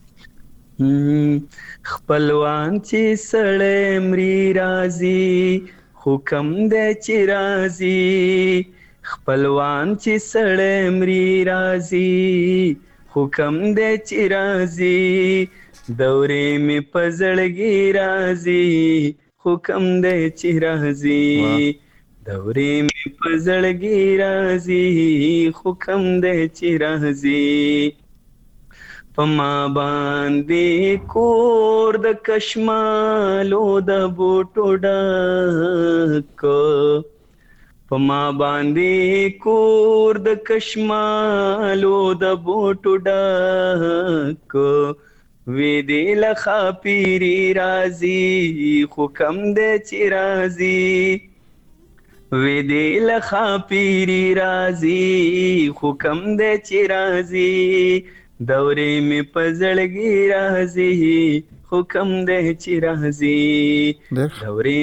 خپلوان چې سړی مري راځي حکم دې چې راځي خپلوان چې سړی مري راځي حکم دې چې راځي دورې می پزړګي راځي حکم دې چې راځي دورې می پزړګي راځي حکم دې چې راځي پما باندې کور د کشمالو د بوټو ډک پما باندې کور د کشمالو د بوټو ډک وی دی لخا پیری رازی حکم دے چی رازی وی دی لخا پیری رازی حکم دے چی رازی دوری می پزړګي رازی حکم دے چی رازی دوری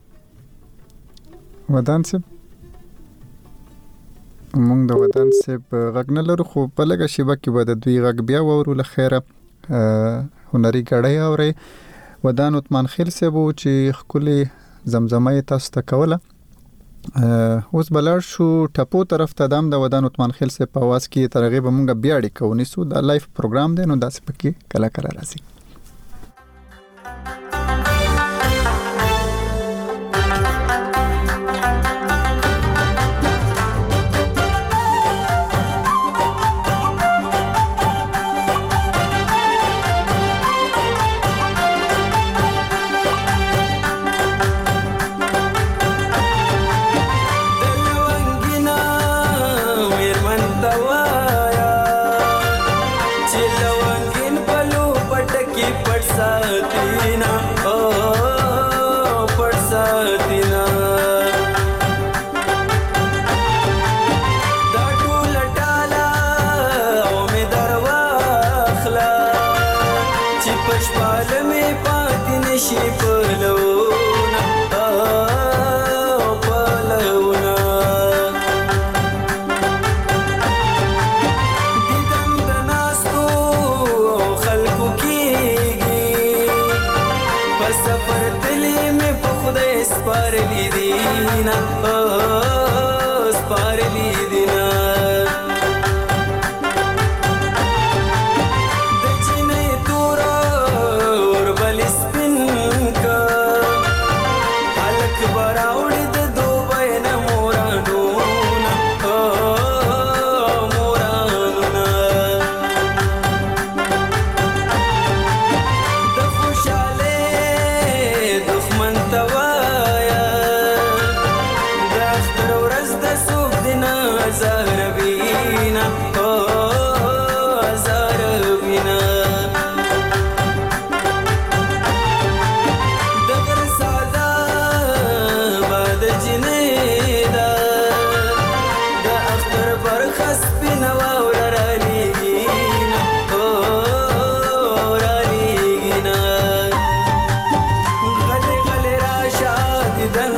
ودان سب مونږ د ودان سب غږ نه لرو خو په لګه شیبه کې به د دوی غږ بیا وورو لخيره هنري غړی اوري ودان عثمان خیل سبو چې خولي زمزمه تاسو ته کوله اوس بلار شو ټپو طرف ته دام د ودان عثمان خیل سه په واس کې ترغیب مونږ بیا اړ کوو نسو د لایف پروګرام دی نو داسې پکې کله کله راځي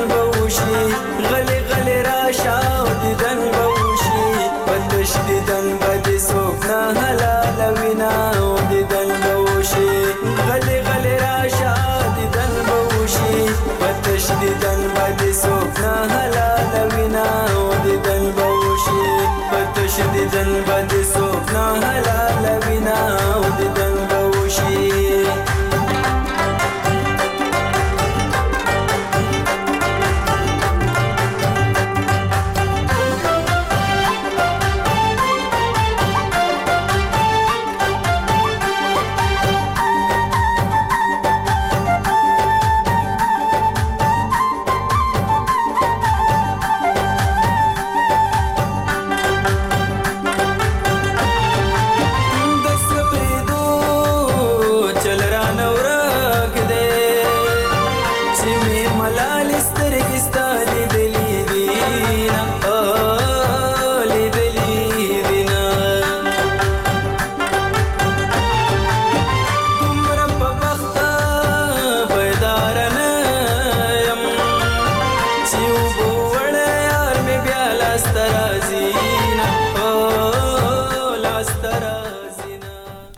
غلی غلی را شاو دیدن بوشی پتش دیدن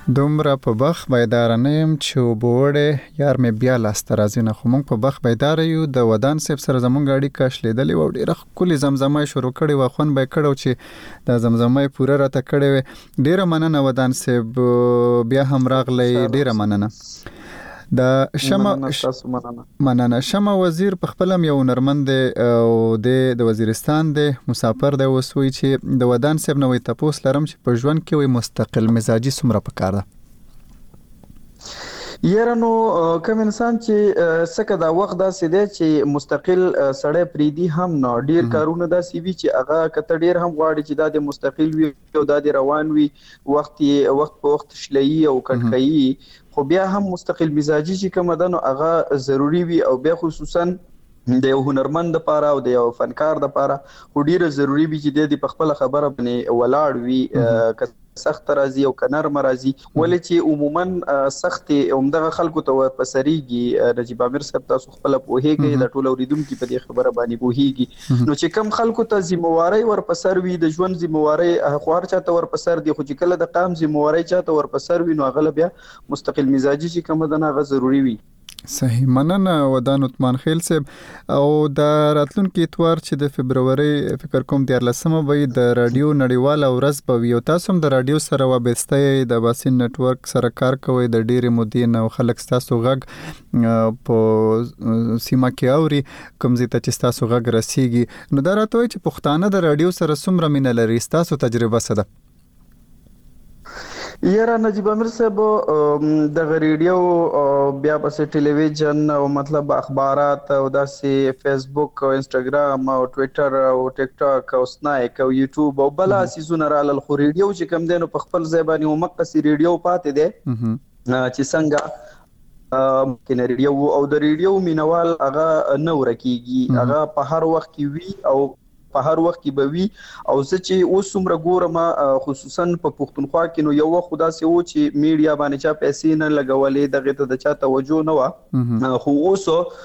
دومره په بخ بیدار نه يم چې وبوړې یار مې بیا لاست راځي نه خو مونږ په بخ بیدار یو د ودان صاحب سره زمونږ اړیکه کښلېدلې و ډېره کلی زمزمه شروع کړې و خون به کړو چې د زمزمه پوره راته کړې و ډېره مننه ودان صاحب بیا هم راغلی ډېره مننه د شمه وزیر په خپلم یو نرمند او د وزیرستان د مسافر د وسوي چې د ودان صاحب نوې تپوس لرم چې په ژوند کې وي مستقل مزاجي سمره پکار ده یرنو کوم انسان چې سکه دا وخت دا سده چې مستقل سړی پریدي هم نه ډیر کارونه دا سی وی چې هغه کته ډیر هم غواړي چې دا د مستقل وي او دا د روان وي وخت په وخت شلئی او کټکئی خو بیا هم مستقل مزاجي چې کوم ده نو هغه ضروری وي او بیا خصوصا د یو هنرمند لپاره او د یو فنکار لپاره ډیره ضروری وي چې د خپل خبره باندې ولاړ وي سخت راځي او کنر مرضی ولې چې عموما سخت عمدغه خلکو ته ورپسریږي نجیب امیر صاحب تاسو خپل په هیګي د ټولو اوریدونکو په دې خبره باندې پوهیږي نو چې کم خلکو ته ذمہواری ورپسر وي د ژوند ذمہواری خوار چاته ورپسر دي خو چې کله د قام ذمہواری چاته ورپسر وي نو غل بیا مستقل مزاجي چې کوم دنه غ ضروری وي صحیح مننه ودان عثمان خیل صاحب او د راتلونکي اتوار چې د فبرवरी فکر کوم 14مه وي د رادیو نړیواله ورځ په ویو تاسو هم د رادیو سره وابسته د باسین نتورک سره کار کوي د ډېری مودې نو خلک تاسو غږ په سیمه کې اوري کوم زیته چې تاسو غږ رسیږي نو دا راته چې پښتانه د رادیو سره څومره مینه لري تاسو تجربه څه ده یاره نجیب امیر صاحب د ریډیو بیا پسې ټلویزیون او مطلب اخبارات او داسې فیسبوک او انستګرام او ټوئیټر او ټیک ټاک او سنایک او یوټیوب او بل سیزونه را لل خو ریډیو چې کم دینو په خپل ځای باندې ومقصي ریډیو پاتې دی چې څنګه کینه ریډیو او د ریډیو مینوال هغه نو رکیږي هغه په هر وخت کې وی او په هر وخت کې به وي او زه چې اوس څومره ګورم خصوصا په پښتونخوا کې نو یو وخت دا سه و چې میډیا باندې چا پیسې نه لګولې دغه ته د چا توجه نه و خو اوس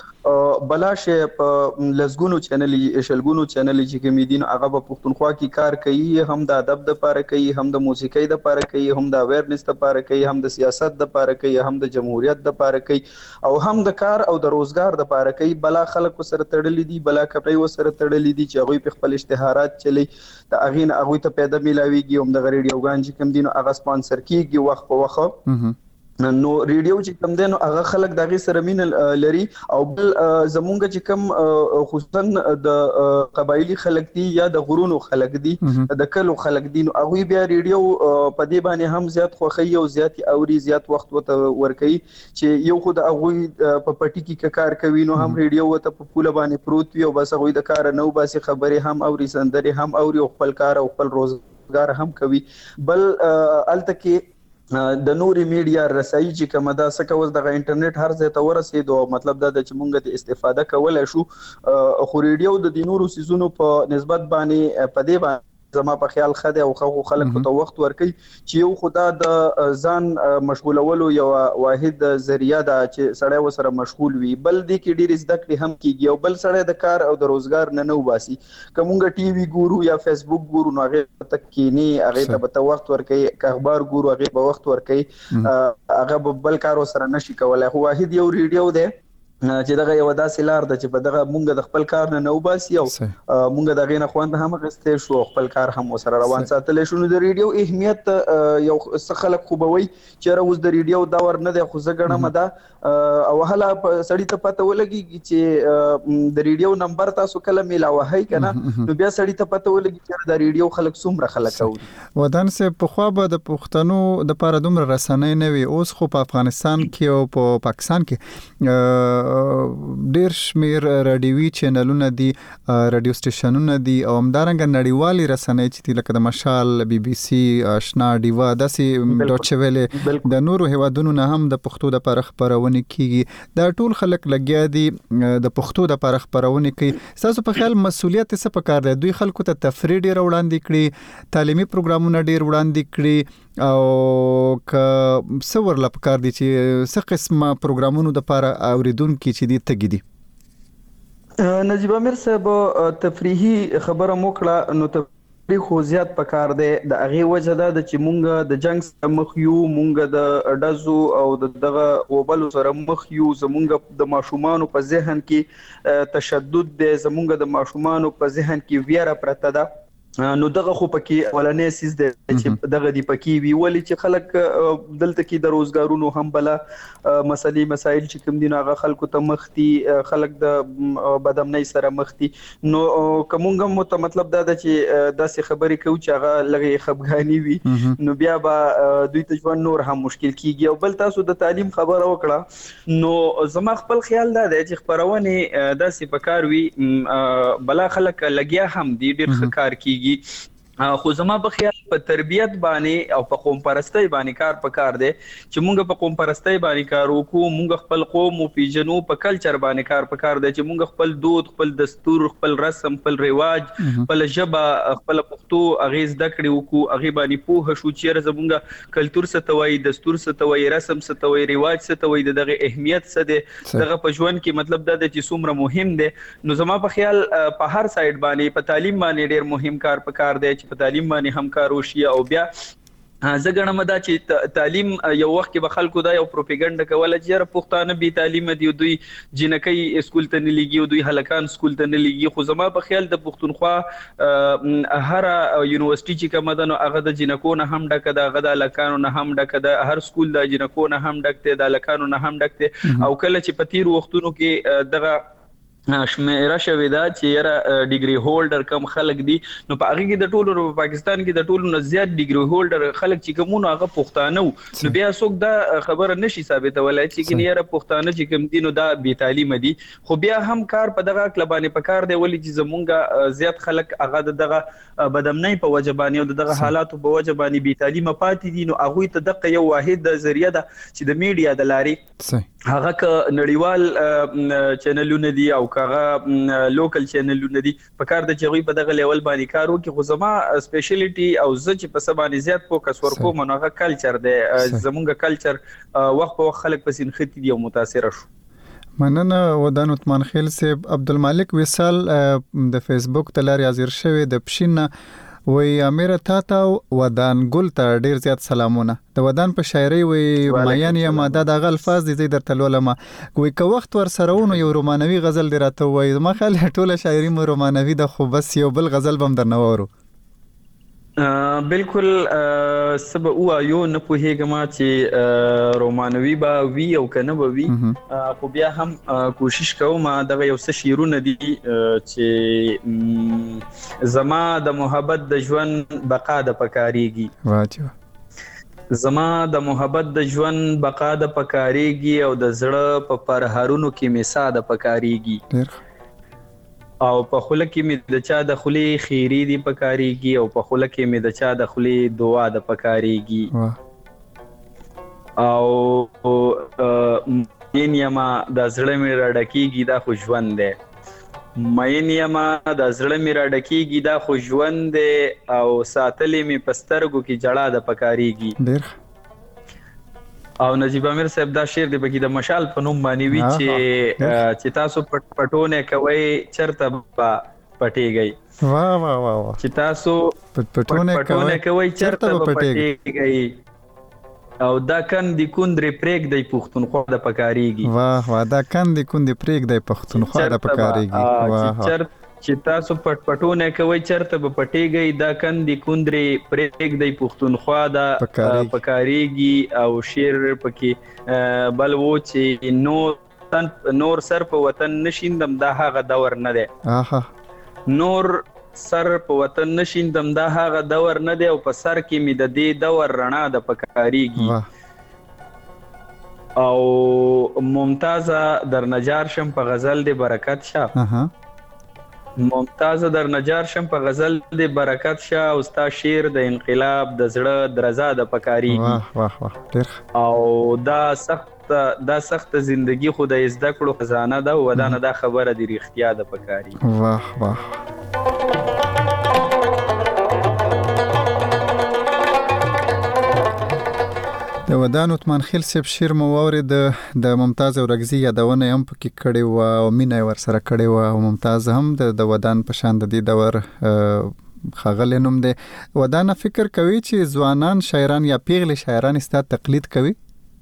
بلاشه په لزګونو چینل شلګونو چینل چې کومېدین هغه په پښتونخوا کې کار کوي هم د ادب د لپاره کوي هم د موسیقۍ د لپاره کوي هم د اویرنس لپاره کوي هم د سیاست د لپاره کوي هم د جمهوریت د لپاره کوي او هم د کار او د روزګار د لپاره کوي بلا خلک سره تړلې دي بلا کپړې وسره تړلې دي چې هغه په خپل اشتهارات چلی د اغین هغه ته پیدا ملاويږي هم د ریډیوګان چې کوم دین هغه سپانسر کیږي وخت په وخت نو ریډیو چې کوم دین هغه خلک دغه سره مين لري او بل زمونږ چې کوم خصوصا د قبایلی خلک دي یا د غرونو خلک دي د کلو خلک دي نو هغه بیا ریډیو په دې باندې هم زیات خوخي او زیات اوري زیات وخت ور کوي چې یو خود هغه په پټی کې کار کوي نو هم ریډیو ته په پوله باندې پروت وي او بس هغه د کار نو باسي خبره هم اوري سندري هم اوري او خپل کار او خپل روزګار هم کوي بل الته کې د نوري میډیا رسایي چې کومه دا سکه وز د انټرنیټ هر ځای ته ورسېدو مطلب دا چې مونږ د استفاده کولای شو خو ریډیو د نورو سيزونو په نسبت باندې په دې باندې زما په خیال خده او خلک ته وخت ورکي چې یو خدا د ځان مشغولولو یو واحد ذریعہ دا چې سړی وسره مشغول وي بل دي کې ډیر زده کړې هم کیږي او بل سړی د کار او د روزګار نه وباسي کومګه ټي وي ګورو یا فیسبوک ګورو نو هغه تک کینی هغه ته وخت ورکي اخبار ګورو هغه په وخت ورکي هغه بل کار سره نشي کولای خو واحد یو ریډیو دی چې دغه یو داسې لار ده چې په دغه مونږ د خپل کار نه وباسي او مونږ دغه نه خوند هم غستې شو خپل کار هم سره روان ساتل شو نو د ریډیو اهمیت یو څه خلک خوبوي چې راوز د ریډیو داور نه دی خو زګړه مده او هله سړی ته پته ولګي چې د ریډیو نمبر تاسو کله میلاوه هي کنه نو بیا سړی ته پته ولګي چې د ریډیو خلک څومره خلک اوري ودان سه په خو به د پښتنو د پاره دومره رسنۍ نه وي اوس خو په افغانستان کې او په پاکستان کې ډیر شمیر رادیوي چینلونه دي رادیو سټیشنونه دي او همدارنګه نړیوالي رسنۍ چې لکه د مشال بي بي سي آشنا دیوا داسې ډوچ ویلې د نورو هیوادونو نه هم د پښتو د پاره خبرونه کیږي دا ټول خلک لګیا دي د پښتو د پاره خبرونه کوي تاسو په خیال مسؤلیت څه پکار دی دوی خلکو ته تفریح ډیر وړاندې کړي تعلیمي پروګرامونه ډیر وړاندې کړي او ک څور لپاره دي چې څه قسمه پروګرامونو د لپاره اوریدونکو چې دي تګ دي نجیب امیر صاحب تفریحي خبره موکړه نو خو زیات پکار دی د هغه وجه ده چې مونږ د جنگ سره مخ یو، مونږ د ډزو او دغه غوبلو سره مخ یو، زمونږ د ماشومان په ذهن کې تشدد دی، زمونږ د ماشومان په ذهن کې ویره پرته ده. نو دغه خو پکې اولنې سیس دی چې دغه دی پکې وی ولې چې خلک دلته کې د روزګارونو هم بلا مسلې مسایل چې کوم دي هغه خلکو ته مختی، خلک د بدامنۍ سره مختی. نو کومګم مت مطلب دا ده چې داسې خبرې کوي چې هغه لږه خفګانی وي، نو بیا به دوی ته ژوند نور هم مشکل کیږي. او بل تاسو د تعلیم خبره وکړه، نو زما خپل خیال دا دی چې خبرونه داسې پکار وي بلا خلک لګیا هم دي ډیر ښکار کیږي، خو زما په خیال په تربیت باندې او په قوم پرستۍ باندې کار پکار دی چې مونږ په قوم پرستۍ باندې کار وکړو، مونږ خپل قوم او پیژنو، په کلچر باندې کار پکار دی چې مونږ خپل دود، خپل دستور، خپل رسم، خپل رواج، خپل ژبه، خپل پښتو اغیز دکړې وکړو، هغه باندې پوه شو چې زمونږ کلچر څه ته وایي، دستور څه ته وایي، رسم څه ته وایي، رواج څه ته وایي، دغه اهمیت څه دی، دغه په ژوند کې مطلب دا دی چې څومره مهم دی. نو زما په خیال په هر سایډ باندې په تعلیم باندې ډیر مهم کار پکار دی چې په تعلیم باندې هم کار وشي. او بیا زه ګڼم دا چې تعلیم یو وخت کې به خلکو دا یو پروپاګاندا کوله چې پښتانه بي تعلیم دي، دوی جنکۍ سکول ته نه لګي او دوی هلکان سکول ته نه لګي. خو زما په خیال د پښتونخوا هر یونیورسيټي چې کومه ده نو هغه د جنکو نه هم ډکه ده، هغه د هلکانو نه هم ډکه ده، هر سکول د جنکو نه هم ډک دی، د هلکانو نه هم ډک دی. او کله چې په تیر وختونو کې دغه شمیره شوې ده چې یاره ډیګري هولډر کم خلک دي، نو په هغه کې د ټولو په پاکستان کې د ټولو نه زیات ډیګري هولډر خلک چې کومونه هغه پښتانه وو، نو بیا څوک دا خبره نشي ثابتولای چې یاره پښتانه چې کوم دي نو دا بي تعلیم دي. خو بیا هم کار په دغه کلبانې په کار دی ولې چې زمونږ زیات خلک هغه دغه بدامنۍ په وجه باندې او دغه حالاتو په وجه باندې بي تعلیم پاتې دي. نو هغه ته دغه یو واحد ذریعہ ده چې د میډیا د لارې هغه ک نړیوال چینلونه دي او کاغه لوکل چینلونه دي، په کار د چغوي په دغه لیول باندې کار وکړي. خو زما سپیشلیټي او زه چې په سبانه زیات فوکس ورکوم نو هغه کلچر دی، زمونږ کلچر وخت په وخت خلک پسین ختی دي او متاثر شو. مننه ودان عثمان خیل صاحب. عبدالمالک وصال د فیسبوک تلاري حاضر شوی د پښین وی امیر تا ودان ګل ته ډیر زیات سلامونه. د ودان په شاعري وی مایان یم د الفاظ دي در تلولما وی که وخت ور سره ونو یو رومانوي غزل دی راته وی ما خیال ټوله شاعري مو رومانوي د خو بس یو بل غزل بم در نوورو. بالکل سبا او یو نه پوهیږم چې رومانوي با وی او کنه به وی، خو بیا هم کوشش کوم دغه یو څه شیرونه دي چې زما د محبت د ژوند بقا د پکاريږي، واجب زما د محبت د ژوند بقا د پکاريږي او د زړه په پرهارونو کې میسا د پکاريږي، او په خوله کې مې د چا د خولې خیری دی پکاريږي، او په خوله کې مې د چا د خولې دعا د پکاريږي. او مین یما د زړه مې راډکیږي دا خو ژوند دی، مین یما د زړه مې راډکیږي دا خو ژوند دی، او ساتلې مې پسترګو کې جړه د پکاريږي. او نجیب امیر صاحب دا شعر دی پکې د مشال په نوم باندې وی چې تاسو پټونه کوي چرته پټیږي. واه واه واه چې تاسو پټونه کوي چرته پټیږي، او دا کندې کندرې پریک دی پښتونخوا د پکاريږي. واه واه دا کندې کندرې پریک دی پښتونخوا د پکاريږي. واه چې تاسو پټونه کوي چرته به پټیږي، دا کندې کندرې پریک دی پښتونخوا د پکاريږي. او شعر پکې بل و چې نور سر په وطن نشیندم دا هغه دور نه دی، نور سر په وطن نشیندم دا هغه دور نه دی، او په سر کې مې د دې دور رڼا د پکاريږي. او ممتازه در نجار شم په غزل دی برکت شه، ممتازه در نجار شم په غزل دی برکت شه، او ستا شعر د انقلاب د زړه درزا د پکاريږي. واه واه ډیر. او دا سخت زندگی خو د زده کړو خزانه ده، ودانه دا خبره دی رښتیا د پکاريږي. واه واه د ودان عثمان خیل صاحب شعر مو واورید، د ممتاز اورګزي یادونه هم پکې کړې و او مینه ور سره کړې و، او ممتاز هم د ودان په شان د دې دور خغل نوم دی ودانه فکر کوي چې ځوانان شاعران یا پیغلي شاعران ست تقلید کوي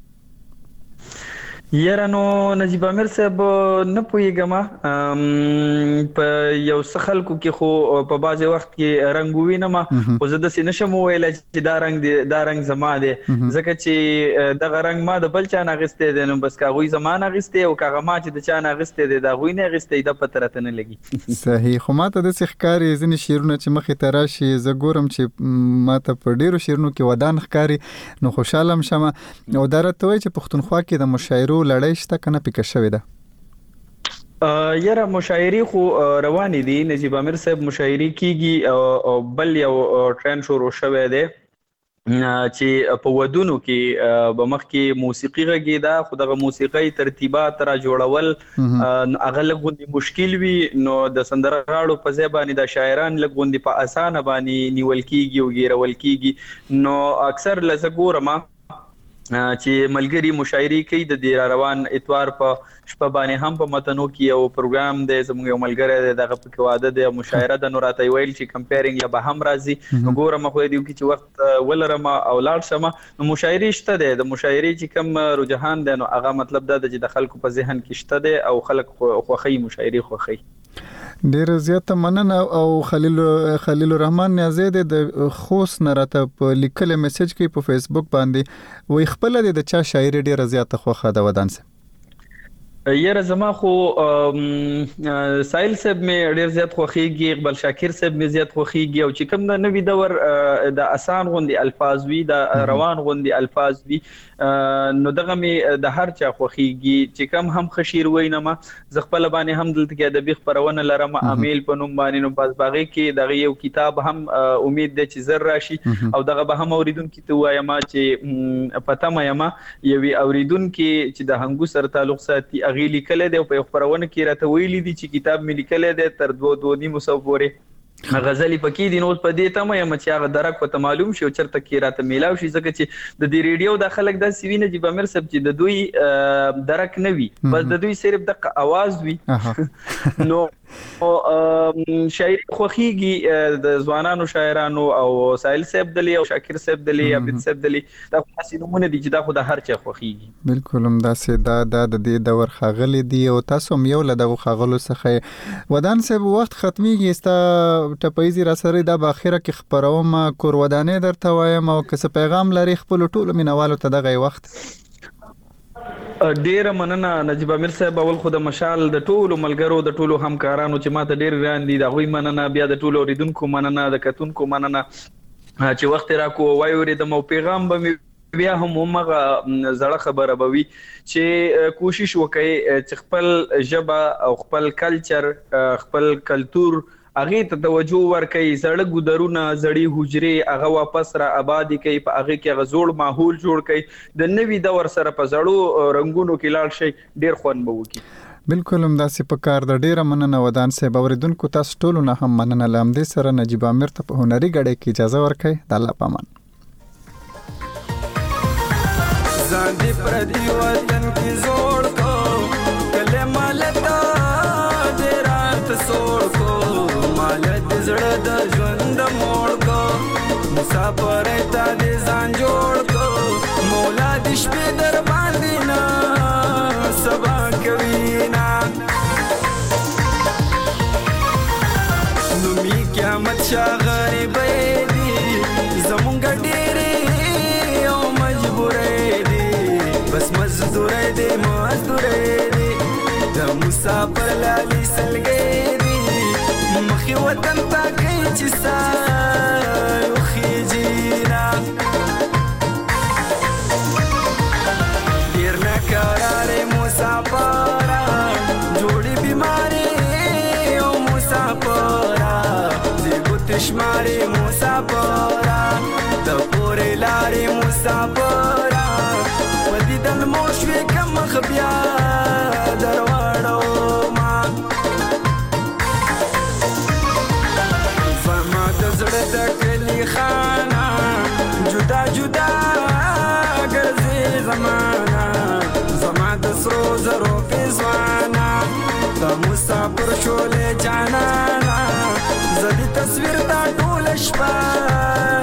یاره نو نجیب امیر صاحب نه پوهیږم په یو څه خلکو کې خو په بعض وخت کې رنگ وینم خو زه د سینشم ویل چې دا رنگ زما دی ځکه چې دغه رنگ ما د بل چا نه غستې دی نو بس کاغوی زمانه غستې او کاغه ما چې د چا نه غستې دی دا غوی نه غستې د پترته نه لګي صحیح خو ماته د ښکاری ځنې شیرونه چې مخې ته راشي زه ګورم چې ماته په ډیرو شیرونو کې ودان ښکاری نو خوشاله شم او درته وای چې پښتونخوا کې د مشاعرو لړۍ شته کنه پکې شوې ده یاره مشاعري خو روانې دي نجیب امیر صاحب مشاعري کیږي او بل یو ټرند شروع شوی دی چې په ودونو کې به مخکې موسیقي غږیدا خو دغه موسیقي ترتیبات را جوړول هغه لږ مشکل وي نو د سندرغاړو په ځای باندې د شاعران لږ په اسانه باندې نیول کیږي او ګیرول کیږي نو اکثر لزه ګورم چې ملګری مشاعري کوي د دې روان اتوار په شپه باندې هم په متنو کې یو پروګرام دی زموږ یو ملګری دغه په واده دی مشاعره د نوراته ویل چې کمپیرینګ یا به هم راځي ګورم خو دې کې چې وخت ولرم او لاړ شم نو مشاعري شته دی د مشاعري چې کم رجحان دی نو هغه مطلب دا چې د خلکو په ذهن کې شته دی او خلک خوخي مشاعري خوخي ډیر زیاته مننه او خلیل الرحمن نیازی د خوست نراته په لیکل میسج کې په فیسبوک باندې وای خپل د چا شاعري ډیر زیاته خوخه د ودان سه یاره زما خو سایل صاحب مې ډیر زیات خوخیږي اقبال شاکر صاحب مې زیات خوخیږي او چې کوم د نوې دور د آسان غوندي الفاظ وی د روان غوندي الفاظ وی نو دغه مې د هر چا خوخیږي چې کوم هم خشیر وینم ز خپل باندې هم دلته کې د بیخ پرونه لرم امیل په نوم باندې نو پس باغې کې دغه یو کتاب هم امید ده چې زر راشي او دغه به هم اوریدونکو ته وایم چې پته مې یوي اوریدونکو چې د هنګو سره تعلق ساتي اغه لیکل دی په خبرونه کې راته ویلي دي چې کتاب مې لیکل دی تر 2.5 مصورې غزلی پکې دي نو په دې ته مې چې هغه درک په معلوم شي او چرته کې راته میلاو شي ځکه چې د دې ریډیو د خلک د سی وی نجیب امیر صاحب چې د دوی درک نه وي بس د دوی صرف د आवाज وي نو شاعر خوخيږي د ځوانانو شاعرانو او سایل صاحب دلی او شاکر صاحب دلی یا بن صاحب دلی دا خاصه نمونه دي چې دا خو د هر چا خوخيږي بالکل هم دا سه د دې دور خاغلی دی او تاسو هم یو له دغه خاغلو څخه ودان صاحب وخت ختميږي استا ټپایزي را سره د باخره کې خبروم کور ودانې درته وایم او که پیغام لري خپل ټول مینوالو ته دغه وخت ډیر مننه نجیب امیر صاحب اول خو د مشال د ټولو ملګرو د ټولو همکارانو چې ماته ډیر راندي دا غوي مننه بیا د ټولو اوریدونکو مننه د کتونکو مننه چې وخت راکو وایوري د مو پیغام به بیا هم مغه زړه خبره بوي چې کوشش وکړي چې خپل ژبه او خپل کلچر خپل کلچر اغه ته توجه ورکړي زړه ګدرونه زړی حجره هغه واپس را آبادی کوي په هغه کې غزوړ ماحول جوړ کړي د نوې دور سره په زړو رنگونو کې لاړ شي ډیر خوان به وکړي بالکل هم داسې په کار د ډیره مننه ودان صاحب اوریدونکو تاسو ټول نه هم مننه لام دي سره نجیب امیر ته په هنري غړې کې اجازه ورکړي د الله پامان ځان دې پر دی وطن کې زوړ کو کلمه لتا دې رات سوړ کو زړه د ژوند موړ کو مسافر ته دې ځان جوړ کو مولا دې شپې در باندې نه سبا کوي نه نو می قیامت شا غریبې دي زمونږ ډېرې او مجبورې دي بس مزدورې دي د مسافر لالي سلګې مخي وطن تا کوي چې سایو خيجینا ډیر نه قرارې مسافر جوړي بيماري او مسافر دې ګوت شماري مسافر د پورې لارې مسافر ودي دل موشوي کم خبیا درواړو دکلی خانا جدا جدا گرزی زمانا زما د سرو زرو پیزوانا د مسافر شولې جانانا زدی تصویر دا ټول شپه